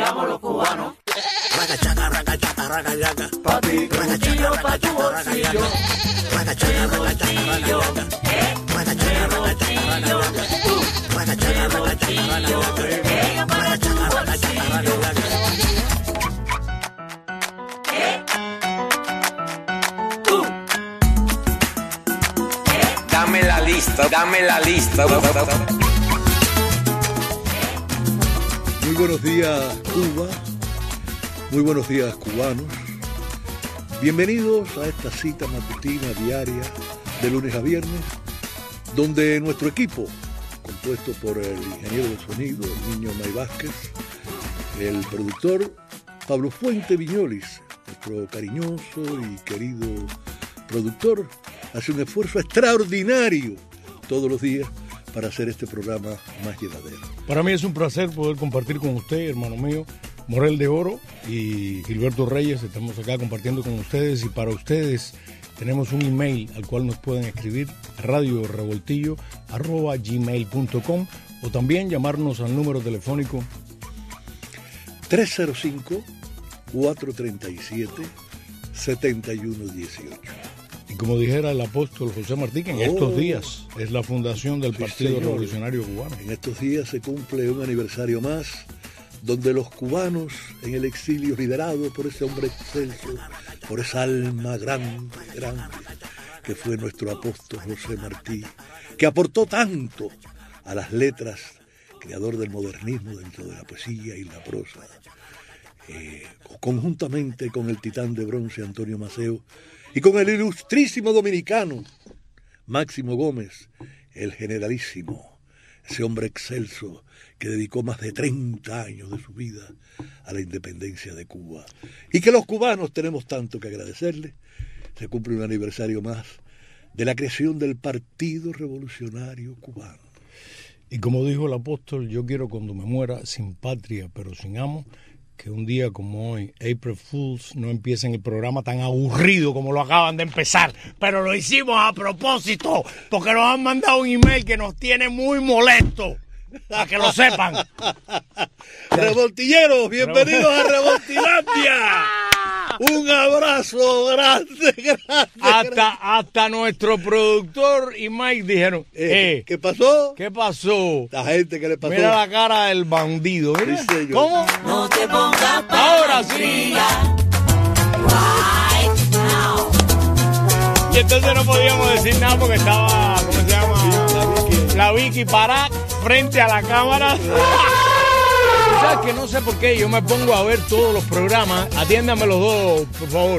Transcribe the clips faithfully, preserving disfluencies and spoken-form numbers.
bailamos los cubanos. Ragachaca, ragachaca, ragachaca. Papi, bolsillo pa' tu bolsillo. Ragachaca, ragachaca, ragachaca. Ragachaca, ragachaca, ragachaca. Ragachaca, ragachaca, ragachaca. Ragachaca, ragachaca, ragachaca. Dame la lista, dame la lista. Muy buenos días, Cuba. Muy buenos días, cubanos. Bienvenidos a esta cita matutina diaria de lunes a viernes, donde nuestro equipo, compuesto por el ingeniero de sonido, el niño May Vázquez, el productor Pablo Fuente Viñolis, nuestro cariñoso y querido productor, hace un esfuerzo extraordinario todos los días para hacer este programa más llevadero. Para mí es un placer poder compartir con usted, hermano mío, Morel de Oro y Gilberto Reyes. Estamos acá compartiendo con ustedes y para ustedes tenemos un email al cual nos pueden escribir radio revoltillo arroba gmail punto com o también llamarnos al número telefónico tres cero cinco, cuatro tres siete, siete uno uno ocho. Y como dijera el apóstol José Martí, que en oh, estos días es la fundación del sí, Partido señor. Revolucionario Cubano. En estos días se cumple un aniversario más, donde los cubanos en el exilio, liderados por ese hombre excelso, por esa alma grande, grande, que fue nuestro apóstol José Martí, que aportó tanto a las letras, creador del modernismo dentro de la poesía y la prosa, eh, conjuntamente con el titán de bronce Antonio Maceo, y con el ilustrísimo dominicano Máximo Gómez, el generalísimo, ese hombre excelso que dedicó más de treinta años de su vida a la independencia de Cuba. Y que los cubanos tenemos tanto que agradecerle. Se cumple un aniversario más de la creación del Partido Revolucionario Cubano. Y como dijo el apóstol, yo quiero cuando me muera sin patria pero sin amo, que un día como hoy, April Fools, no empiecen el programa tan aburrido como lo acaban de empezar. Pero lo hicimos a propósito, porque nos han mandado un email que nos tiene muy molestos. Para que lo sepan. Revoltilleros, bienvenidos a Revoltilandia. Un abrazo grande, grande. Hasta, hasta nuestro productor y Mike dijeron, eh, eh, ¿qué pasó? ¿Qué pasó? La gente que le pasó. Mira la cara del bandido. Mira. Sí, ¿Cómo? No te pongas Ahora sí. right now. Y entonces no podíamos decir nada porque estaba, ¿cómo se llama? La Vicky. La Vicky parada frente a la cámara. ¿Sabes que no sé por qué? Yo me pongo a ver todos los programas. Atiéndame los dos, por favor.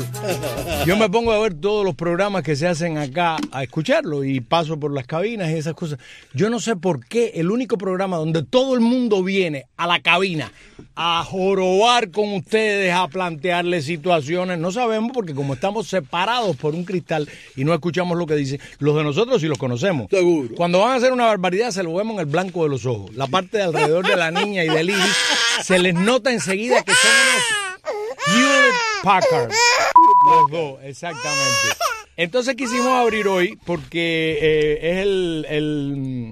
Yo me pongo a ver todos los programas que se hacen acá, a escucharlo, y paso por las cabinas y esas cosas. Yo no sé por qué el único programa donde todo el mundo viene a la cabina a jorobar con ustedes, a plantearles situaciones, no sabemos, porque como estamos separados por un cristal y no escuchamos lo que dicen, los de nosotros sí los conocemos. Seguro. Cuando van a hacer una barbaridad se lo vemos en el blanco de los ojos. La parte de alrededor de la niña y del iris se les nota enseguida que son unos Hewlett Packard. Los dos, exactamente. Entonces quisimos abrir hoy porque eh, es el, el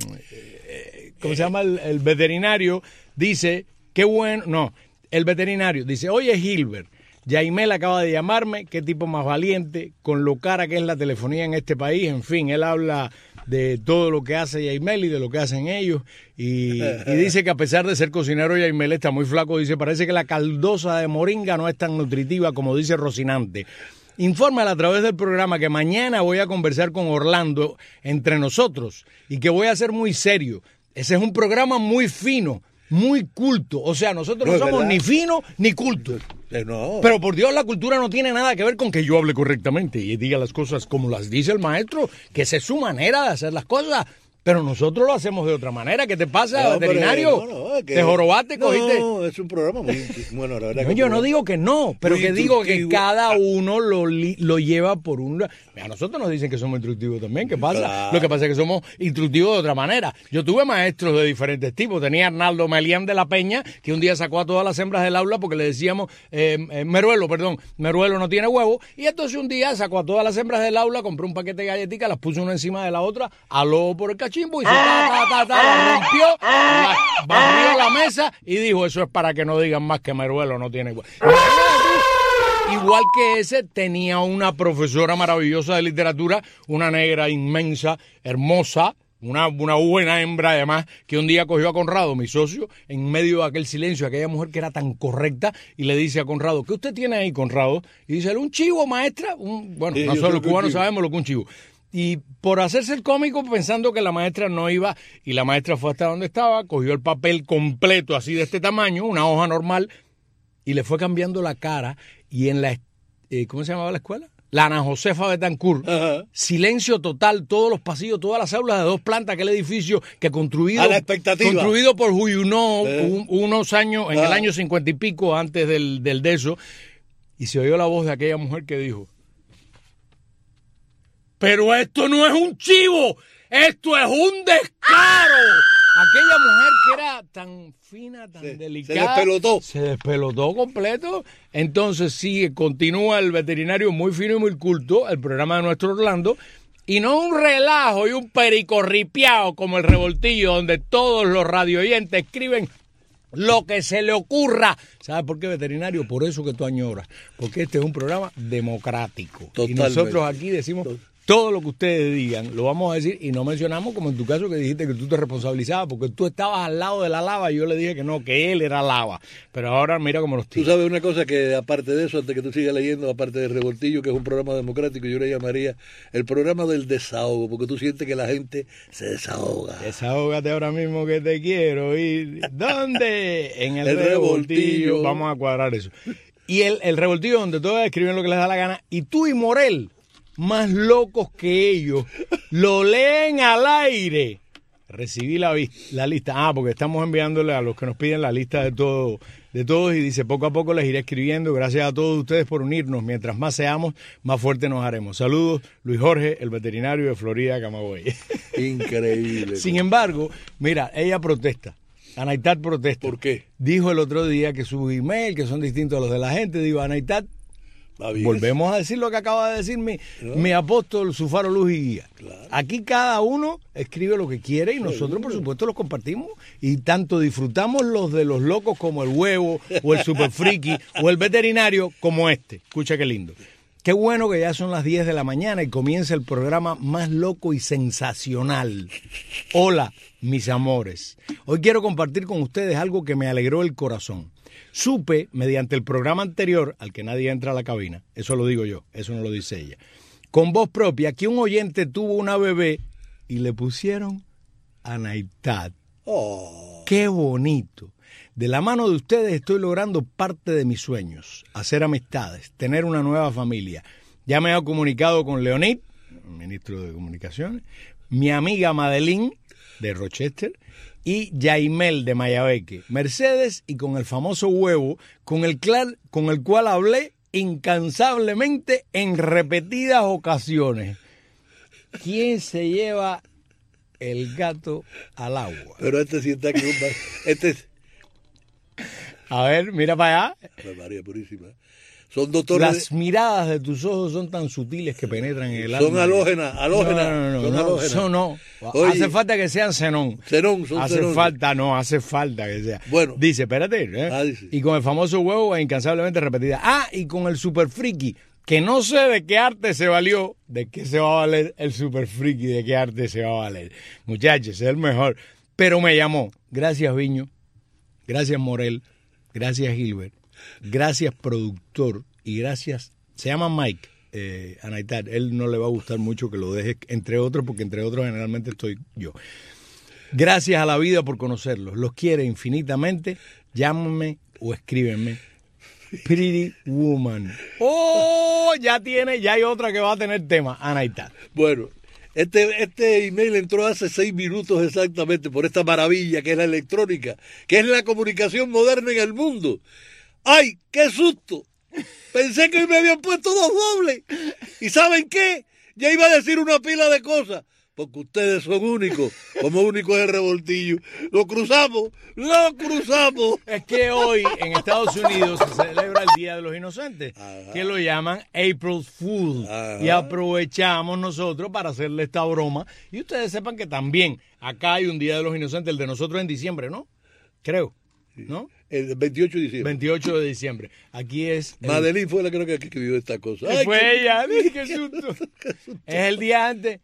eh, ¿cómo se llama? El, el veterinario dice, qué bueno, no, el veterinario dice, oye Gilbert, Yaimel acaba de llamarme, qué tipo más valiente, con lo cara que es la telefonía en este país, en fin, él habla de todo lo que hace Yaimel y de lo que hacen ellos, y, y dice que a pesar de ser cocinero Yaimel está muy flaco, dice, parece que la caldosa de moringa no es tan nutritiva como dice Rocinante. Infórmale a través del programa que mañana voy a conversar con Orlando entre nosotros y que voy a ser muy serio. Ese es un programa muy fino, muy culto. O sea, nosotros no, no somos verdad. Ni finos ni cultos. No. Pero por Dios, la cultura no tiene nada que ver con que yo hable correctamente y diga las cosas como las dice el maestro, que esa es su manera de hacer las cosas. Pero nosotros lo hacemos de otra manera. ¿Qué te pasa, no, veterinario? No, no, ¿Te jorobaste, no, cogiste? No, es un programa muy... Bueno, la verdad no, que yo no digo que no, pero que digo que cada uno lo, lo lleva por un... A nosotros nos dicen que somos instructivos también. ¿Qué pasa? Claro. Lo que pasa es que somos instructivos de otra manera. Yo tuve maestros de diferentes tipos. Tenía a Arnaldo Melián de la Peña, que un día sacó a todas las hembras del aula porque le decíamos... Eh, eh, Meruelo, perdón. Meruelo no tiene huevo. Y entonces un día sacó a todas las hembras del aula, compró un paquete de galletitas, las puso una encima de la otra, aló por el cachorro cachimbo, y se ta, ta, ta, ta, la rompió, la, barrió la mesa y dijo, eso es para que no digan más que Meruelo no tiene igual. Igual que ese, tenía una profesora maravillosa de literatura, una negra inmensa, hermosa, Una, una buena hembra, además, que un día cogió a Conrado, mi socio, en medio de aquel silencio, aquella mujer que era tan correcta, y le dice a Conrado, ¿qué usted tiene ahí, Conrado? Y dice, un chivo, maestra. Un, bueno, sí, nosotros los cubanos sabemos lo que es un chivo. Y por hacerse el cómico, pensando que la maestra no iba, y la maestra fue hasta donde estaba, cogió el papel completo, así de este tamaño, una hoja normal, y le fue cambiando la cara, y en la, eh, ¿cómo se llamaba la escuela? La Ana Josefa Betancourt, ajá, silencio total, todos los pasillos, todas las aulas de dos plantas, aquel edificio que construido, a la expectativa, construido por Huyunó eh. un, unos años, en ah. el año cincuenta y pico antes del, del de eso, y se oyó la voz de aquella mujer que dijo, pero esto no es un chivo, esto es un descaro. Aquella mujer que era tan fina, tan se, delicada. Se despelotó. Se despelotó completo. Entonces sigue, continúa el veterinario muy fino y muy culto, el programa de nuestro Orlando, y no un relajo y un pericorripiao como el Revoltillo, donde todos los radioyentes escriben lo que se le ocurra. ¿Sabes por qué, veterinario? Por eso que tú añoras. Porque este es un programa democrático. Totalmente. Y nosotros aquí decimos... Todo lo que ustedes digan, lo vamos a decir, y no mencionamos, como en tu caso que dijiste que tú te responsabilizabas porque tú estabas al lado de la lava y yo le dije que no, que él era lava. Pero ahora mira cómo los tiros. Tú sabes una cosa que aparte de eso, antes que tú sigas leyendo, aparte de Revoltillo, que es un programa democrático, yo le llamaría el programa del desahogo, porque tú sientes que la gente se desahoga. Desahógate ahora mismo que te quiero ir. ¿Dónde? En el, el revoltillo. revoltillo. Vamos a cuadrar eso. Y el, el Revoltillo donde todos escriben lo que les da la gana, y tú y Morel, más locos que ellos, lo leen al aire. Recibí la, la lista. Ah, porque estamos enviándole a los que nos piden la lista de todo, de todos, y dice, poco a poco les iré escribiendo. Gracias a todos ustedes por unirnos. Mientras más seamos, más fuertes nos haremos. Saludos, Luis Jorge, el veterinario de Florida, Camagüey. Increíble. Sin embargo, mira, ella protesta. Anaitat protesta. ¿Por qué? Dijo el otro día que sus emails, que son distintos a los de la gente, digo, Anaitat, volvemos a decir lo que acaba de decir mi, claro. mi apóstol, su faro, luz y guía. Claro. Aquí cada uno escribe lo que quiere y nosotros, por supuesto, los compartimos. Y tanto disfrutamos los de los locos como el huevo, o el super friki, o el veterinario, como este. Escucha qué lindo. Qué bueno que ya son las diez de la mañana y comienza el programa más loco y sensacional. Hola, mis amores. Hoy quiero compartir con ustedes algo que me alegró el corazón. Supe, mediante el programa anterior, al que nadie entra a la cabina, eso lo digo yo, eso no lo dice ella, con voz propia, que un oyente tuvo una bebé y le pusieron Anaitat. Oh. ¡Qué bonito! De la mano de ustedes estoy logrando parte de mis sueños, hacer amistades, tener una nueva familia. Ya me he comunicado con Leonid, ministro de Comunicaciones, mi amiga Madeline, de Rochester, y Yaimel de Mayabeque, Mercedes, y con el famoso huevo, con el, clar, con el cual hablé incansablemente en repetidas ocasiones. ¿Quién se lleva el gato al agua? Pero este sí está aquí. Este... A ver, mira para allá. María Purísima. Son doctores. Las miradas de tus ojos son tan sutiles que penetran en el alma. Son halógenas, halógenas. No, no, no, son no, halógenas. Eso no. Oye, hace falta que sean xenón. Xenón, son Hace xenón. falta, no, hace falta que sea. Bueno. Dice, espérate. ¿eh? Ah, dice. Y con el famoso huevo incansablemente repetida. Ah, y con el super friki, que no sé de qué arte se valió, de qué se va a valer el super friki, de qué arte se va a valer. Muchachos, es el mejor. Pero me llamó. Gracias, Viño. Gracias, Morel. Gracias, Gilbert. Gracias, productor. Y gracias, se llama Mike, eh, Anaitat, él no le va a gustar mucho que lo deje, entre otros, porque entre otros generalmente estoy yo. Gracias a la vida por conocerlos, los quiere infinitamente, llámenme o escríbenme. Pretty Woman. ¡Oh! Ya tiene, ya hay otra que va a tener tema, Anaitat. Bueno, este, este email entró hace seis minutos exactamente por esta maravilla que es la electrónica, que es la comunicación moderna en el mundo. ¡Ay, qué susto! Pensé que me habían puesto dos dobles. ¿Y saben qué? Ya iba a decir una pila de cosas. porque ustedes son únicos, como único es el revoltillo. Lo cruzamos, lo cruzamos. Es que hoy en Estados Unidos se celebra el Día de los Inocentes, Ajá. que lo llaman April Fool. Ajá. Y aprovechamos nosotros para hacerle esta broma. Y ustedes sepan que también acá hay un Día de los Inocentes, el de nosotros en diciembre, ¿no? Creo, ¿no? El veintiocho de diciembre. veintiocho de diciembre. Aquí es... el- Madeline fue la creo que escribió esta cosa. ¿Qué Ay, fue qué- ella? Ay, qué susto. Es el día antes.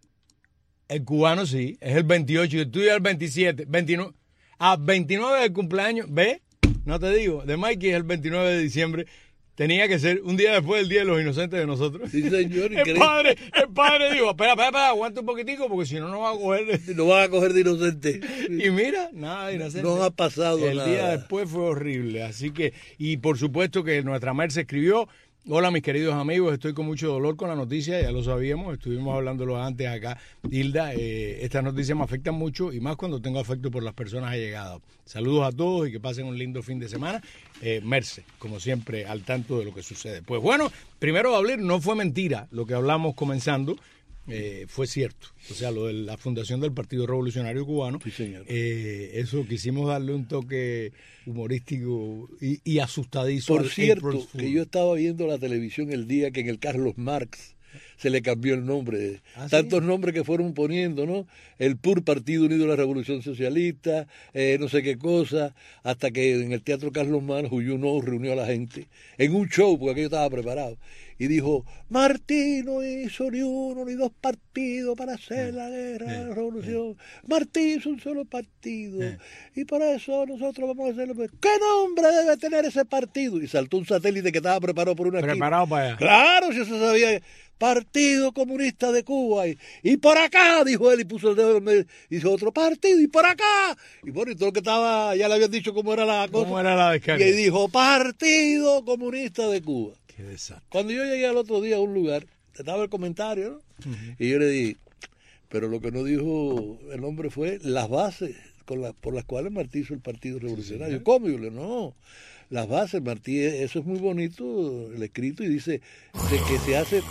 El cubano sí, es el veintiocho y el tuyo es el veintisiete. veintinueve. Ah, veintinueve del cumpleaños. ¿Ves? No te digo. De Mikey es el veintinueve de diciembre. Tenía que ser un día después del Día de los Inocentes de nosotros. Sí, señor, El increíble. padre, el padre dijo, espera, espera, espera, aguanta un poquitico porque si no, no va a coger. No van a coger de inocente. Y mira, nada de inocente. No ha pasado El nada. día después fue horrible. Así que, y por supuesto que nuestra Merce escribió: hola mis queridos amigos, estoy con mucho dolor con la noticia, ya lo sabíamos, estuvimos hablándolo antes acá. Hilda, eh, estas noticias me afectan mucho y más cuando tengo afecto por las personas allegadas. Saludos a todos y que pasen un lindo fin de semana. Eh, Merce, como siempre, al tanto de lo que sucede. Pues bueno, primero hablar, no fue mentira lo que hablamos comenzando. Eh, fue cierto, o sea, lo de la fundación del Partido Revolucionario Cubano, Sí, señor. eh, eso quisimos darle un toque humorístico y, y asustadizo. Por al cierto, April Fool. que yo estaba viendo la televisión el día que en el Carlos Marx se le cambió el nombre. ¿Ah, sí? Tantos nombres que fueron poniendo, ¿no? El P U R, Partido Unido de la Revolución Socialista, eh, no sé qué cosa, hasta que en el Teatro Carlos Marx Huyuno reunió a la gente en un show, porque aquello estaba preparado, y dijo: Martí no hizo ni uno ni dos partidos para hacer la guerra de la revolución. Martí hizo un solo partido, y por eso nosotros vamos a hacerlo. ¿Qué nombre debe tener ese partido? Y saltó un satélite que estaba preparado por una esquina. Preparado para allá. Claro, si eso sabía. Partido Comunista de Cuba. Y, y por acá, dijo él, y puso el dedo en el medio. Hizo otro partido, y por acá. Y bueno, y todo lo que estaba, ya le habían dicho cómo era la cosa. ¿Cómo era la descarga? Y ahí dijo: Partido Comunista de Cuba. Qué desastre. Cuando yo llegué al otro día a un lugar, estaba el comentario, ¿no? Uh-huh. Y yo le dije, pero lo que no dijo el hombre fue las bases con las, por las cuales Martí hizo el Partido Revolucionario. Sí, ¿cómo? Yo le digo, no, las bases, Martí, eso es muy bonito, el escrito, y dice de que se hace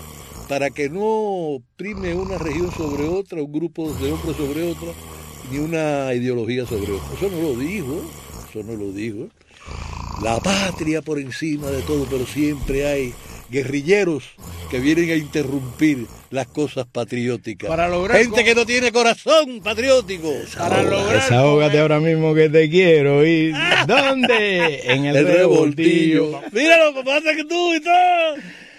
para que no prime una región sobre otra, un grupo de hombres sobre otra, ni una ideología sobre otra. Eso no lo dijo, eso no lo dijo. La patria por encima de todo, pero siempre hay guerrilleros que vienen a interrumpir las cosas patrióticas. Para lograr gente con... que no tiene corazón patriótico. Para lograr... Desahógate con... ahora mismo que te quiero ir. ¿Dónde? En el, el revoltillo. revoltillo. Míralo, como hace que tú y todo.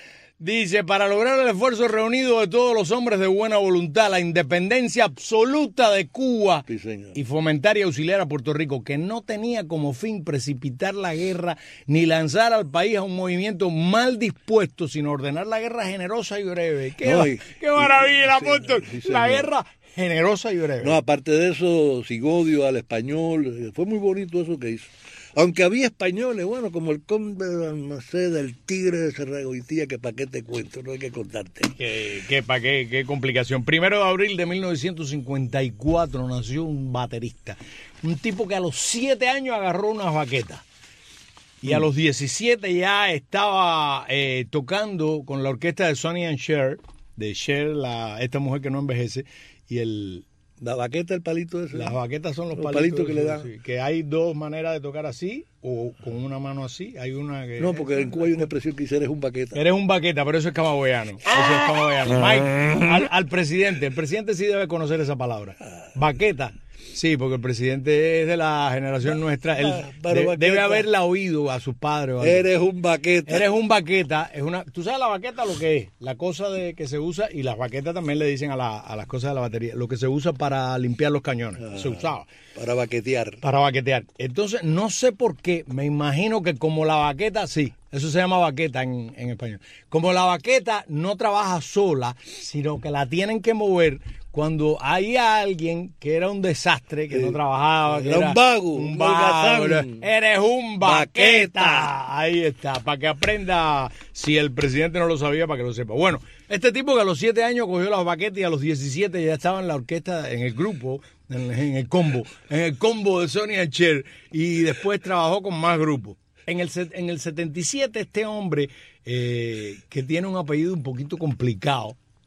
Dice, para lograr el esfuerzo reunido de todos los hombres de buena voluntad, la independencia absoluta de Cuba sí, señor. y fomentar y auxiliar a Puerto Rico, que no tenía como fin precipitar la guerra ni lanzar al país a un movimiento mal dispuesto, sino ordenar la guerra generosa y breve. ¡Qué, no, y, qué maravilla, el apóstol! Sí, sí, la guerra generosa y breve. No, aparte de eso, sin odio al español, fue muy bonito eso que hizo. Aunque había españoles, bueno, como el conde de Balmaceda, el tigre de Cerragoitía, que para qué te cuento, no hay que contarte. ¿Qué, qué, pa qué, qué complicación? Primero de abril de mil novecientos cincuenta y cuatro nació un baterista, un tipo que a los siete años agarró unas baquetas y a los diecisiete ya estaba eh, tocando con la orquesta de Sonny and Cher, de Cher, la, esta mujer que no envejece, y el... La baqueta, el palito ese. Las baquetas son los, los palitos, palitos que esos, le dan. Sí, que hay dos maneras de tocar así o con una mano así. Hay una que... No, porque en Cuba hay una expresión que dice eres un baqueta. Eres un baqueta, pero eso es camagüeyano. Eso es camagüeyano. Mike, al, al presidente. El presidente sí debe conocer esa palabra. Baqueta. Sí, porque el presidente es de la generación nuestra. Él de, debe haberla oído a sus padres. ¿Vale? Eres un baqueta. Eres un baqueta. Es una, ¿tú sabes la baqueta lo que es? La cosa de que se usa, y las baquetas también le dicen a, la, a las cosas de la batería, lo que se usa para limpiar los cañones. Ah, se usaba. Para baquetear. Para baquetear. Entonces, no sé por qué, me imagino que como la baqueta, sí, eso se llama baqueta en, en español. Como la baqueta no trabaja sola, sino que la tienen que mover cuando hay alguien que era un desastre, que sí. no trabajaba, que era, era un vago, un vago, un eres un baqueta. baqueta. Ahí está, para que aprenda, si el presidente no lo sabía, para que lo sepa. Bueno, este tipo que a los siete años cogió las baquetas y a los diecisiete ya estaba en la orquesta, en el grupo, en, en el combo, en el combo de Sonny and Cher, y después trabajó con más grupos. En el, en el setenta y siete este hombre, eh, que tiene un apellido un poquito complicado,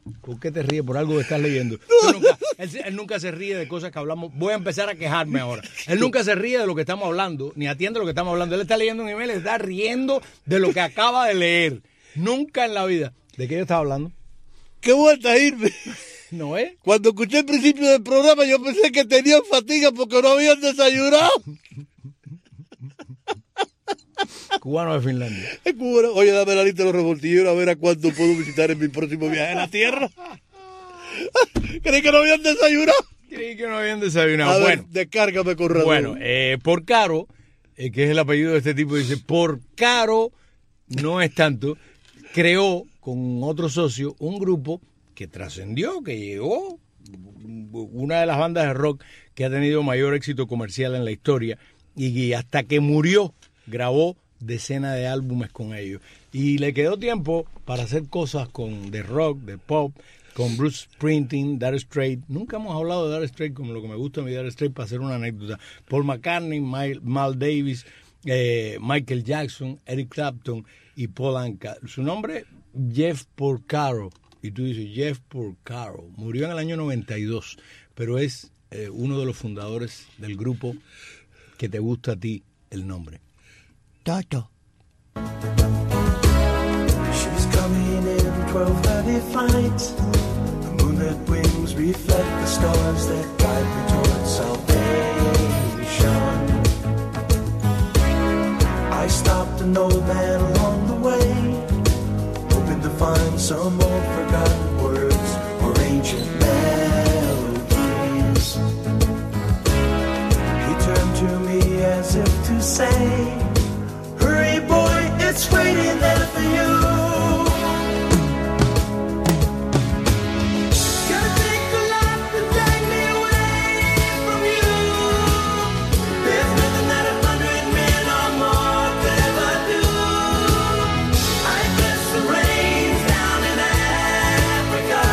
¿Por qué te ríes por algo que estás leyendo? Tú nunca, él, él nunca se ríe de cosas que hablamos. Voy a empezar a quejarme ahora. Él nunca se ríe de lo que estamos hablando, ni atiende lo que estamos hablando. Él está leyendo un email y está riendo de lo que acaba de leer. Nunca en la vida. ¿De qué yo estaba hablando? ¡Qué vuelta irme! ¿No es? Cuando escuché el principio del programa, yo pensé que tenían fatiga porque no habían desayunado. Cubano de Finlandia. Es cubano. Oye, dame la lista de los revoltilleros a ver a cuánto puedo visitar en mi próximo viaje a la tierra. ¿Creí que no habían desayunado? Creí que no habían desayunado. A ver, Bueno, descárgame con razón. bueno eh, por caro, eh, que es el apellido de este tipo, dice, por caro no es tanto, creó con otro socio un grupo que trascendió, que llegó, una de las bandas de rock que ha tenido mayor éxito comercial en la historia, y hasta que murió grabó decenas de álbumes con ellos. Y le quedó tiempo para hacer cosas con de rock, de pop, con Bruce Springsteen, Dire Straits. Nunca hemos hablado de Dire Straits como lo que me gusta a mí Dire Straits, para hacer una anécdota. Paul McCartney, Miles Davis, eh, Michael Jackson, Eric Clapton y Paul Anka. Su nombre, Jeff Porcaro. Y tú dices, Jeff Porcaro. Murió en el año noventa y dos, pero es eh, uno de los fundadores del grupo que te gusta a ti el nombre. Toto. She's coming in twelve thirty flight. The moonlit wings reflect the stars that guide me towards salvation. I stopped an old man along the way, hoping to find some old forgotten words or ancient melodies. He turned to me as if to say, hurry boy, it's waiting there for you. Gotta take a lot to drag me away from you. There's nothing that a hundred men or more could ever do. I guess the rain's down in Africa.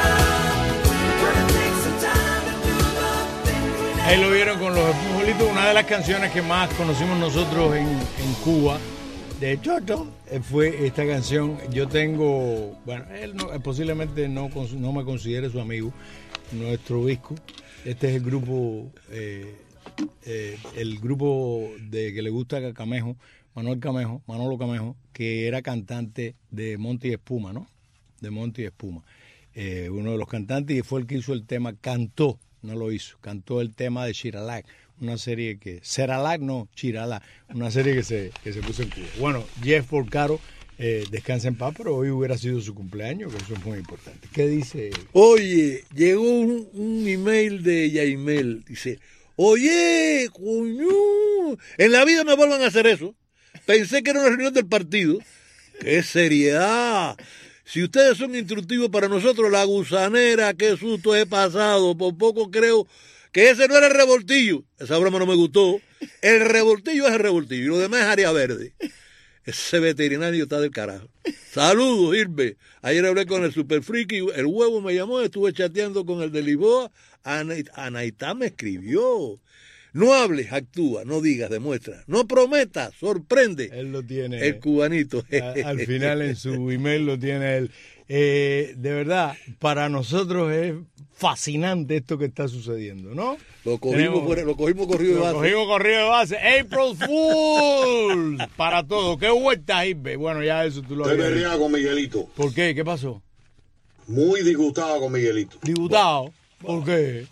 Gotta take some time to do the things we never. Ahí lo vieron con los esponjolitos, una de las canciones que más conocimos nosotros en, en Cuba, de Toto, fue esta canción. Yo tengo, bueno, él no, posiblemente no, no me considere su amigo, nuestro obispo. Este es el grupo, eh, eh, el grupo de que le gusta a Camejo, Manuel Camejo, Manolo Camejo, que era cantante de Monty Espuma, ¿no? De Monty Espuma. Eh, uno de los cantantes, y fue el que hizo el tema, cantó, no lo hizo, cantó el tema de Chiralac, una serie que, Ceralac no, Chiralac, una serie que se, que se puso en Cuba. Bueno, Jeff Porcaro, eh, descansa en paz, pero hoy hubiera sido su cumpleaños, que eso es muy importante. ¿Qué dice? Oye, llegó un, un email de Yaimel, dice, oye, coño, en la vida me vuelvan a hacer eso. Pensé que era una reunión del partido. ¡Qué seriedad! Si ustedes son instructivos para nosotros, la gusanera, qué susto he pasado. Por poco creo que ese no era el revoltillo. Esa broma no me gustó. El revoltillo es el revoltillo y lo demás es área verde. Ese veterinario está del carajo. Saludos, Irbe. Ayer hablé con el Super Friki, el huevo me llamó, estuve chateando con el de Lisboa. Anaitá me escribió. No hables, actúa, no digas, demuestra. No prometas, sorprende. Él lo tiene. El cubanito. A, al final en su email lo tiene él. Eh, de verdad, para nosotros es fascinante esto que está sucediendo, ¿no? Lo cogimos, Tenemos, lo cogimos corrido de base. Lo cogimos corrido de base. April Fools para todo. ¿Qué vuelta, Irbe? Bueno, ya eso tú lo Estoy berreado con Miguelito. ¿Por qué? ¿Qué pasó? Muy disgustado con Miguelito. ¿Disgustado? ¿Por qué?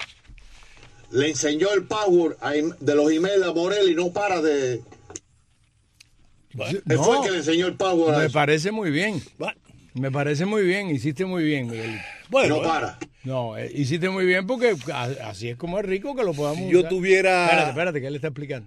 Le enseñó el power a, de los emails a Morel y no para de... Bueno, Él no, fue el que le enseñó el power a me eso. parece muy bien. Me parece muy bien, hiciste muy bien, Miguelito. Bueno, no para. No, eh, hiciste muy bien porque así es como es rico que lo podamos Si yo usar. tuviera... Espérate, espérate, que él está explicando.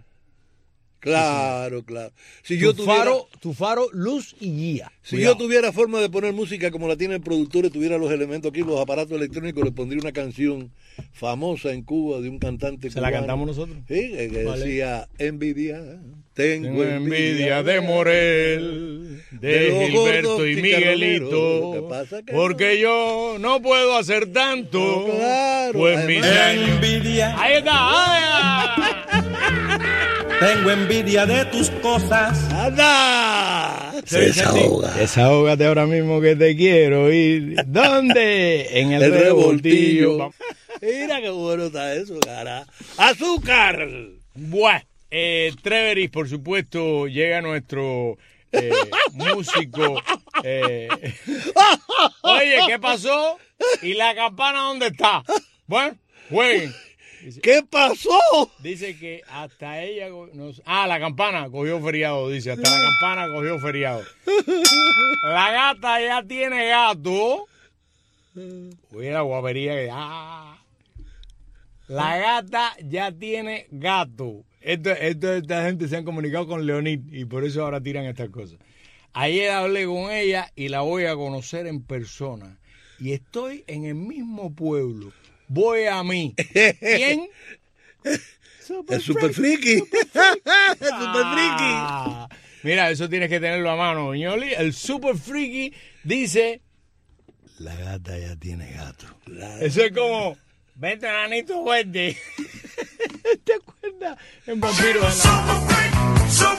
Claro, claro. Si Tu, yo tuviera... faro, tu faro, luz y guía. Si Cuidado. yo tuviera forma de poner música como la tiene el productor y tuviera los elementos aquí, los aparatos electrónicos, le pondría una canción famosa en Cuba de un cantante ¿Se cubano. la cantamos nosotros? Sí, que, que Vale. decía, envidia, tengo, Tengo envidia de Morel, de, de los Gilberto gordos y chicharroneros. Miguelito, Lo que pasa que porque yo no puedo hacer tanto. No, claro, Pues mis además- años- Envidia, Ahí está. ¡Ah! tengo envidia de tus cosas. ¡Anda! Se desahoga. Desahógate ahora mismo que te quiero ir. ¿Dónde? En el, El revoltillo. revoltillo. Mira qué bueno está eso, cara. ¡Azúcar! Bueno, eh, Treveris, por supuesto, llega nuestro eh, músico. eh. Oye, ¿qué pasó? ¿Y la campana dónde está? Bueno, jueguen. ¿Qué pasó? Dice que hasta ella... co- no sé- ah, la campana cogió feriado, dice. Hasta la campana cogió feriado. La gata ya tiene gato. Oye, la guapería que... Ah. La gata ya tiene gato. Esto, esto, esta gente se han comunicado con Leonid y por eso ahora tiran estas cosas. Ayer hablé con ella y la voy a conocer en persona. Y estoy en el mismo pueblo. Voy a mí. ¿Quién? El super friki. El super friki. Ah, mira, eso tienes que tenerlo a mano, Ñoli. El super friki dice: la gata ya tiene gato. Eso es como: vente, nanito, vente. ¿Te acuerdas? En Vampiro de la...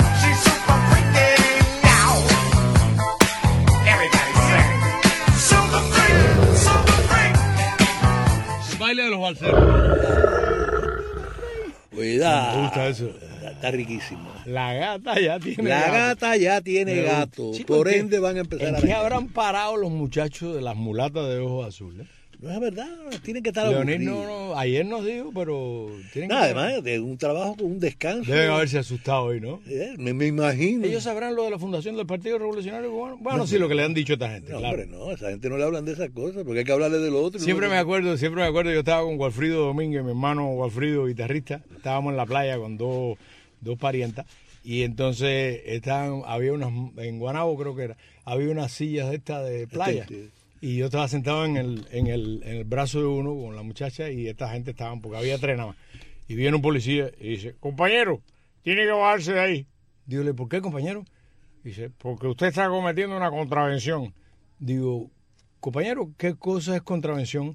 El baile de los balseros. Cuidado. Me gusta eso. Está, está riquísimo. La gata ya tiene La gato. gata ya tiene Me gusta. gato. Chico, Por ¿en qué- ende van a empezar ¿En a... qué habrán parado los muchachos de las mulatas de ojos azules? No es verdad, tienen que estar Leonel aburridos. no, no, ayer nos dijo, pero tienen No, que además de un trabajo con un descanso. deben haberse asustado hoy, ¿no? Eh, me, me imagino. Ellos sabrán lo de la fundación del Partido Revolucionario Cubano. Bueno, sí, lo que le han dicho a esta gente, No, claro. hombre, no, a esa gente no le hablan de esas cosas, porque hay que hablarle de lo otro. y Siempre luego- me acuerdo, siempre me acuerdo, yo estaba con Gualfrido Domínguez, mi hermano Gualfrido, guitarrista, estábamos en la playa con dos, dos parientas, y entonces estaban, había unas, en Guanabo creo que era, había unas sillas de estas de playa, sí. y yo estaba sentado en el, en el, en el brazo de uno con la muchacha, y esta gente estaban, porque había tres nada más, y viene un policía y dice: compañero, tiene que bajarse de ahí. Dígole: ¿por qué, compañero? Dice: porque usted está cometiendo una contravención. Digo: compañero, ¿qué cosa es contravención?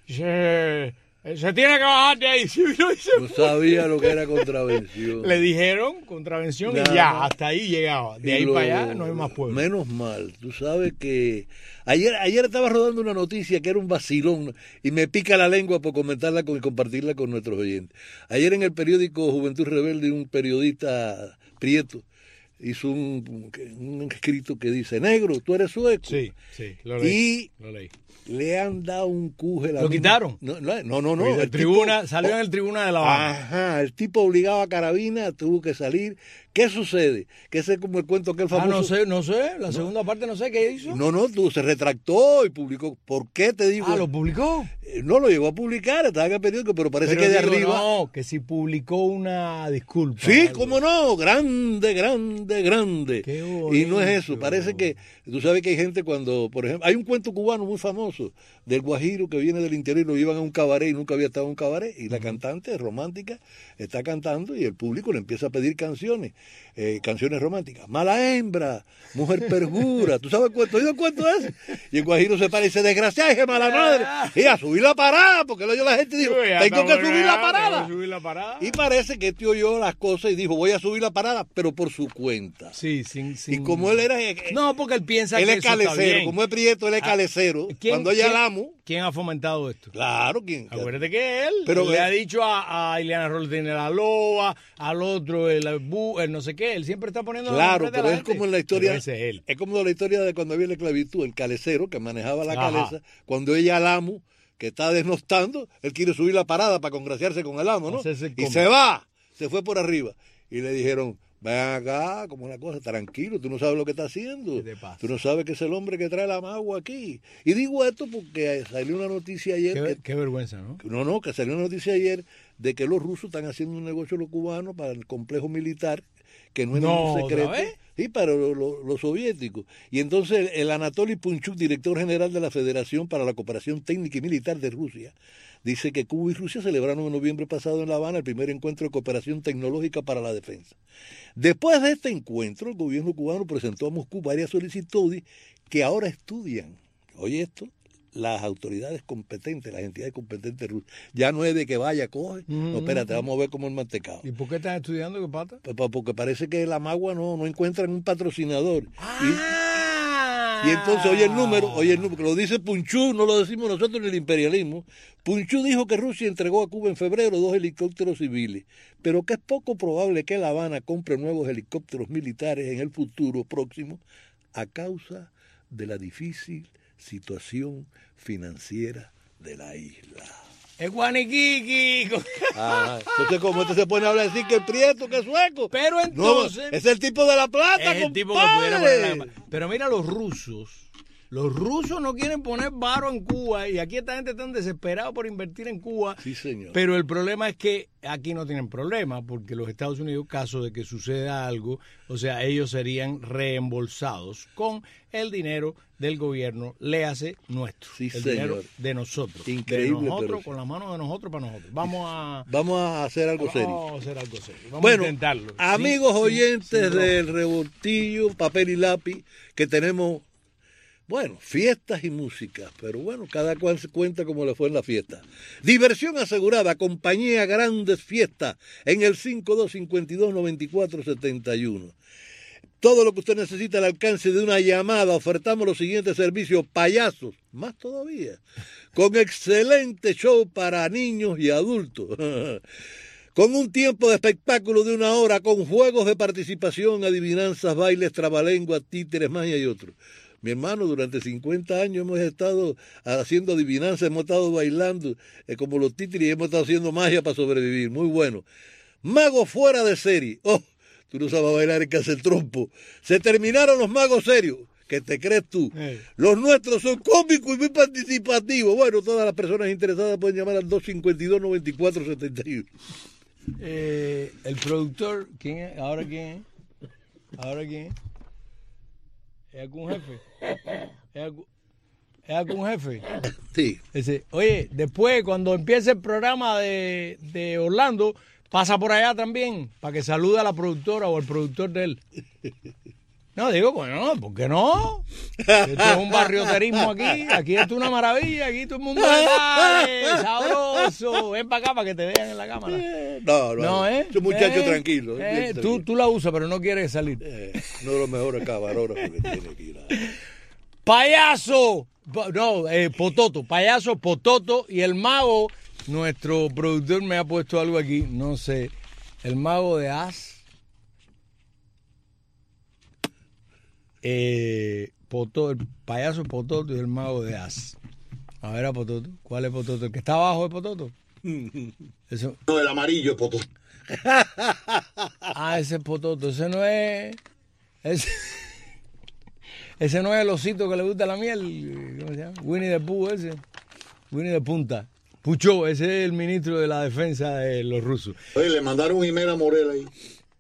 Dice: se tiene que bajar de ahí. Sí, vino y se No fue. sabía lo que era contravención. Le dijeron contravención Nada y ya, más. hasta ahí llegaba. De Y ahí lo- para allá no hay más pueblo. Menos mal. Tú sabes que ayer ayer estaba rodando una noticia que era un vacilón y me pica la lengua por comentarla con, y compartirla con nuestros oyentes. Ayer en el periódico Juventud Rebelde, un periodista prieto hizo un, un escrito que dice: negro, tú eres sueco. Sí, sí, lo leí. Y lo leí. le han dado un cuje. la ¿Lo misma- quitaron? No, no, no. no, no, Oye, el el tribuna, tipo- salió en el tribuna de La Habana. Ajá, el tipo obligado a carabina, tuvo que salir. ¿Qué sucede? Que ese es como el cuento que el Ah, famoso... no sé, no sé, la segunda parte no sé qué hizo. No, no, tú, se retractó y publicó. ¿Por qué te digo? Ah, lo publicó. Eh, No lo llegó a publicar, estaba en el periódico, pero parece Pero que de digo, arriba... no, que si publicó una disculpa. Sí, algo. cómo no, grande, grande, grande. Qué Y no es eso, bonito. parece que, tú sabes que hay gente cuando, por ejemplo, hay un cuento cubano muy famoso del guajiro que viene del interior y lo llevan a un cabaret y nunca había estado en un cabaret, y la cantante romántica está cantando y el público le empieza a pedir canciones, eh, canciones románticas. Mala hembra, mujer perjura, ¿tú sabes el cuento? ¿Has oído el cuento ese? Y el guajiro se para y dice: desgraciada, hija mala madre, y a subir la parada, porque lo oyó la gente y dijo: Sí, ya tengo que estamos subir la ya, parada. tengo que subir la parada. Y parece que este oyó las cosas y dijo: voy a subir la parada, pero por su cuenta. Sí, sin, sin... Y como él era... eh, No, porque él piensa él que es eso está calecero, bien. como es prieto, él es Ah, calecero. ¿quién- Cuando ella quién- la amo, ¿Quién ha fomentado esto? claro, ¿quién? Acuérdate que él Pero le le- ha dicho a, a Ileana Roll tiene la loba, al otro el, bu, el no sé qué, él siempre está poniendo Claro, enfrente a pero la es gente. como en la historia, Pero ese es él. es como la historia de cuando había la esclavitud, el calecero que manejaba la Ajá. caleza, cuando ella la amo, que está desnostando, él quiere subir la parada para congraciarse con el amo, ¿no? Hacerse Y cómodo. se va, se fue por arriba. Y le dijeron: ven acá, como una cosa, tranquilo, tú no sabes lo que está haciendo. ¿Qué te pasa? Tú no sabes que es el hombre que trae la magua aquí. Y digo esto porque salió una noticia ayer Qué, que qué vergüenza, ¿no? No, no, que salió una noticia ayer de que los rusos están haciendo un negocio los cubanos para el complejo militar, que no es No, ningún secreto. ¿otra vez? Sí, para los lo, los soviéticos. Y entonces el Anatoly Punchuk, director general de la Federación para la Cooperación Técnica y Militar de Rusia, dice que Cuba y Rusia celebraron en noviembre pasado en La Habana el primer encuentro de cooperación tecnológica para la defensa. Después de este encuentro, el gobierno cubano presentó a Moscú varias solicitudes que ahora estudian, oye esto, las autoridades competentes, las entidades competentes rusas. Ya no es de que vaya, coge. Mm. No, espérate, vamos a ver cómo el mantecado. ¿Y por qué están estudiando qué pata? Pa- pa- Porque parece que la magua no, no encuentran un patrocinador. Ah. Y, y entonces, oye el número, oye el número, que lo dice Punchú, no lo decimos nosotros ni el imperialismo. Punchú dijo que Rusia entregó a Cuba en febrero dos helicópteros civiles, pero que es poco probable que La Habana compre nuevos helicópteros militares en el futuro próximo a causa de la difícil situación financiera de la isla. Es Guaniquiqui. Ah, entonces, como este se pone a hablar, decir que es prieto, que es sueco. Pero entonces... No, es el tipo de la plata, Es el tipo que compadre. pudiera poner la... Pero mira, los rusos, los rusos no quieren poner varo en Cuba y aquí esta gente está desesperada por invertir en Cuba. Sí, señor. Pero el problema es que aquí no tienen problema porque los Estados Unidos, caso de que suceda algo, o sea, ellos serían reembolsados con el dinero del gobierno, léase nuestro, Sí, el señor. dinero de nosotros, Increíble, de pero nosotros, sí. con las manos de nosotros para nosotros. Vamos a, Vamos a hacer algo serio. vamos a hacer algo serio. Vamos Bueno, a intentarlo. amigos Sin- oyentes sin- sin broma. del Revoltillo, papel y lápiz, que tenemos, bueno, fiestas y música, pero bueno, cada cual se cuenta como le fue en la fiesta. Diversión asegurada, compañía Grandes Fiestas, en el cinco dos cinco dos, nueve cuatro siete uno. Todo lo que usted necesita al alcance de una llamada. Ofertamos los siguientes servicios: payasos, más todavía, con excelente show para niños y adultos. Con un tiempo de espectáculo de una hora, con juegos de participación, adivinanzas, bailes, trabalenguas, títeres, magia y otros. Mi hermano, durante cincuenta años hemos estado haciendo adivinanzas, hemos estado bailando eh, como los títeres y hemos estado haciendo magia para sobrevivir. Muy bueno. Magos fuera de serie. Oh, tú no sabes bailar en casa el trompo. Se terminaron los magos serios. ¿Qué te crees tú? Eh. Los nuestros son cómicos y muy participativos. Bueno, todas las personas interesadas pueden llamar al dos cinco dos, nueve cuatro siete uno. Eh, el productor, ¿quién es? ¿Ahora quién es? ¿Ahora quién es? ¿Es algún jefe? ¿Es algún, ¿es algún jefe? Sí. Ese, oye, después cuando empiece el programa de, de Orlando, pasa por allá también, para que salude a la productora o al productor de él. No, digo, bueno, ¿por qué no? Esto es un barrioterismo aquí, aquí esto es una maravilla, aquí todo el mundo es dale, sabroso, ven para acá para que te vean en la cámara. No, no, No, ¿eh? es un muchacho Eh, tranquilo. eh, bien tú, tranquilo. tú la usas, pero no quieres salir. Eh, uno de los mejores camarógrafos que tiene aquí. La... ¡Payaso! Pa- No, eh, Pototo, payaso Pototo y el mago, nuestro productor me ha puesto algo aquí, no sé, el mago de As. Eh, Poto, el payaso Pototo y el mago de As. A ver a Pototo, ¿cuál es Pototo? ¿El que está abajo es Pototo? Eso, No, el amarillo, poto. ah, ese es Pototo, ese no es... Ese, ese no es el osito que le gusta la miel, ¿cómo se llama? Winnie the Pooh ese, Winnie the Punta. Puchó, ese es el ministro de la defensa de los rusos. Oye, le mandaron un email a Morel ahí.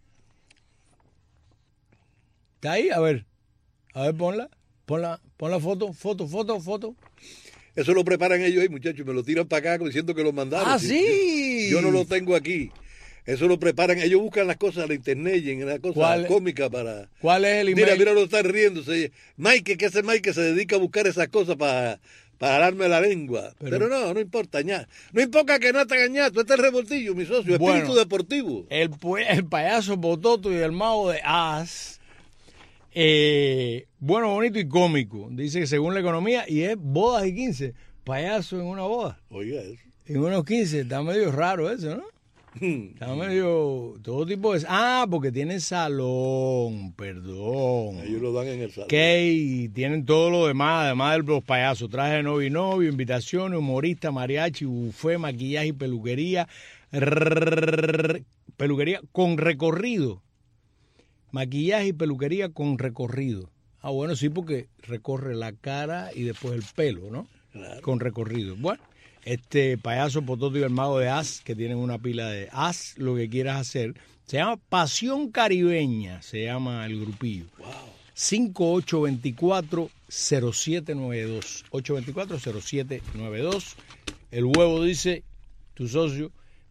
¿Está ahí? A ver, a ver, ponla, ponla, pon la foto, foto, foto, foto. Eso lo preparan ellos ahí, muchachos, me lo tiran para acá diciendo que lo mandaron. ¡Ah, sí! Yo no lo tengo aquí. Eso lo preparan, ellos buscan las cosas en la internet y en las cosas ¿Cuál? cómicas para... ¿Cuál es el email? Mira, mira, lo están riéndose. Mike, que ese Mike que se dedica a buscar esas cosas para, para darme la lengua. Pero- Pero, no, no importa, ña. No importa que no te engañas, tú estás revoltillo, mi socio, Bueno. espíritu deportivo. El, pu- el payaso Pototo y el mago de As. Eh, bueno, bonito y cómico. Dice que según la economía, y es bodas y quince. Payaso en una boda. Oiga eso. En unos quince. Está medio raro eso, ¿no? Está medio... Todo tipo de... Ah, porque tienen salón. Perdón. Ellos lo dan en el salón. Ok, tienen todo lo demás, además de los payasos. Traje de novio y novio, invitaciones, humorista, mariachi, buffet, maquillaje y peluquería. Rrrr, peluquería con recorrido. Maquillaje y peluquería con recorrido. Ah, bueno, sí, porque recorre la cara y después el pelo, ¿no? Claro. Con recorrido. Bueno, este payaso Pototo y el mago de As, que tienen una pila de Haz lo que quieras hacer. Se llama Pasión Caribeña, se llama el grupillo. Wow. cinco ocho dos cuatro, cero siete nueve dos. ocho dos cuatro, cero siete nueve dos. El huevo dice, tu socio,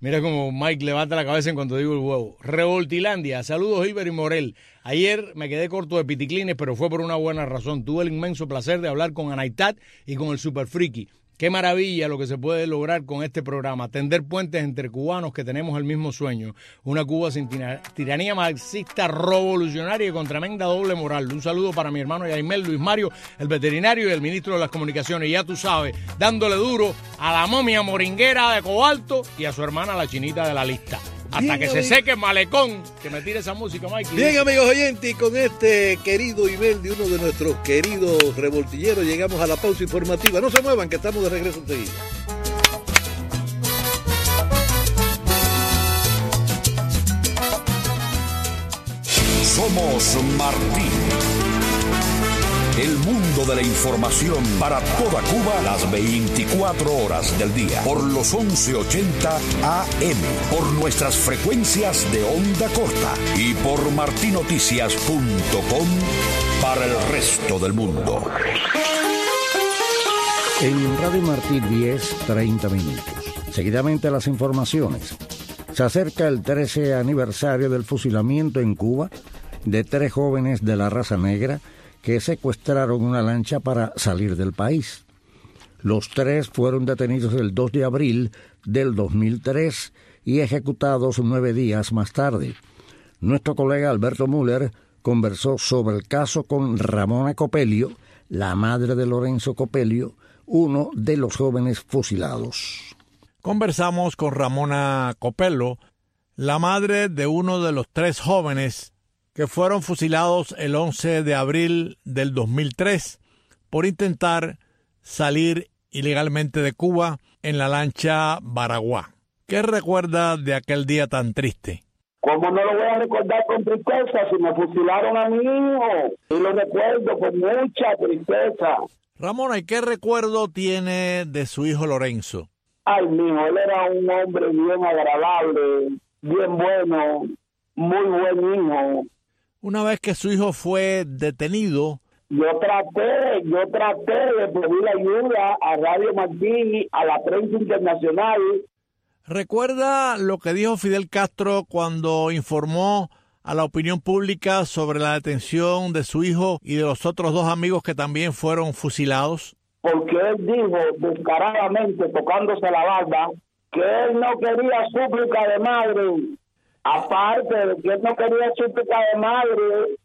Mira como Mike levanta la cabeza en cuanto digo el huevo. Revoltilandia, saludos Iber y Morel. Ayer me quedé corto de piticlines, pero fue por una buena razón. Tuve el inmenso placer de hablar con Anaitat y con el Super Friki. Qué maravilla lo que se puede lograr con este programa, tender puentes entre cubanos que tenemos el mismo sueño, una Cuba sin tina- tiranía marxista revolucionaria y con tremenda doble moral. Un saludo para mi hermano Yaimel, Luis Mario, el veterinario y el ministro de las comunicaciones, y ya tú sabes, dándole duro a la momia moringuera de Cobalto y a su hermana la chinita de la lista. Hasta Bien, que amigo. se seque el malecón, que me tire esa música, Mikey. Bien, amigos oyentes, y con este querido email de uno de nuestros queridos revoltilleros llegamos a la pausa informativa. No se muevan, que estamos de regreso enseguida. Somos Martín. El mundo de la información para toda Cuba las veinticuatro horas del día. Por los once ochenta A M. Por nuestras frecuencias de onda corta. Y por martinoticias punto com para el resto del mundo. En Radio Martí diez, treinta minutos. Seguidamente las informaciones. Se acerca el trece aniversario del fusilamiento en Cuba de tres jóvenes de la raza negra que secuestraron una lancha para salir del país. Los tres fueron detenidos el dos de abril del dos mil tres y ejecutados nueve días más tarde. Nuestro colega Alberto Müller conversó sobre el caso con Ramona Copelio, la madre de Lorenzo Copelio, uno de los jóvenes fusilados. Conversamos con Ramona Copello, la madre de uno de los tres jóvenes que fueron fusilados el once de abril del dos mil tres por intentar salir ilegalmente de Cuba en la lancha Baraguá. ¿Qué recuerda de aquel día tan triste? ¿Cómo no lo voy a recordar con tristeza si me fusilaron a mi hijo? Y lo recuerdo con mucha tristeza. Ramona, ¿y qué recuerdo tiene de su hijo Lorenzo? Ay, mijo, él era un hombre bien agradable, bien bueno, muy buen hijo. Una vez que su hijo fue detenido, Yo traté, yo traté de pedir ayuda a Radio Martí, a la prensa internacional. ¿recuerda lo que dijo Fidel Castro cuando informó a la opinión pública sobre la detención de su hijo y de los otros dos amigos que también fueron fusilados? Porque él dijo descaradamente, tocándose la barba, que él no quería súplica de madre. Aparte de que él no quería súplica de madre,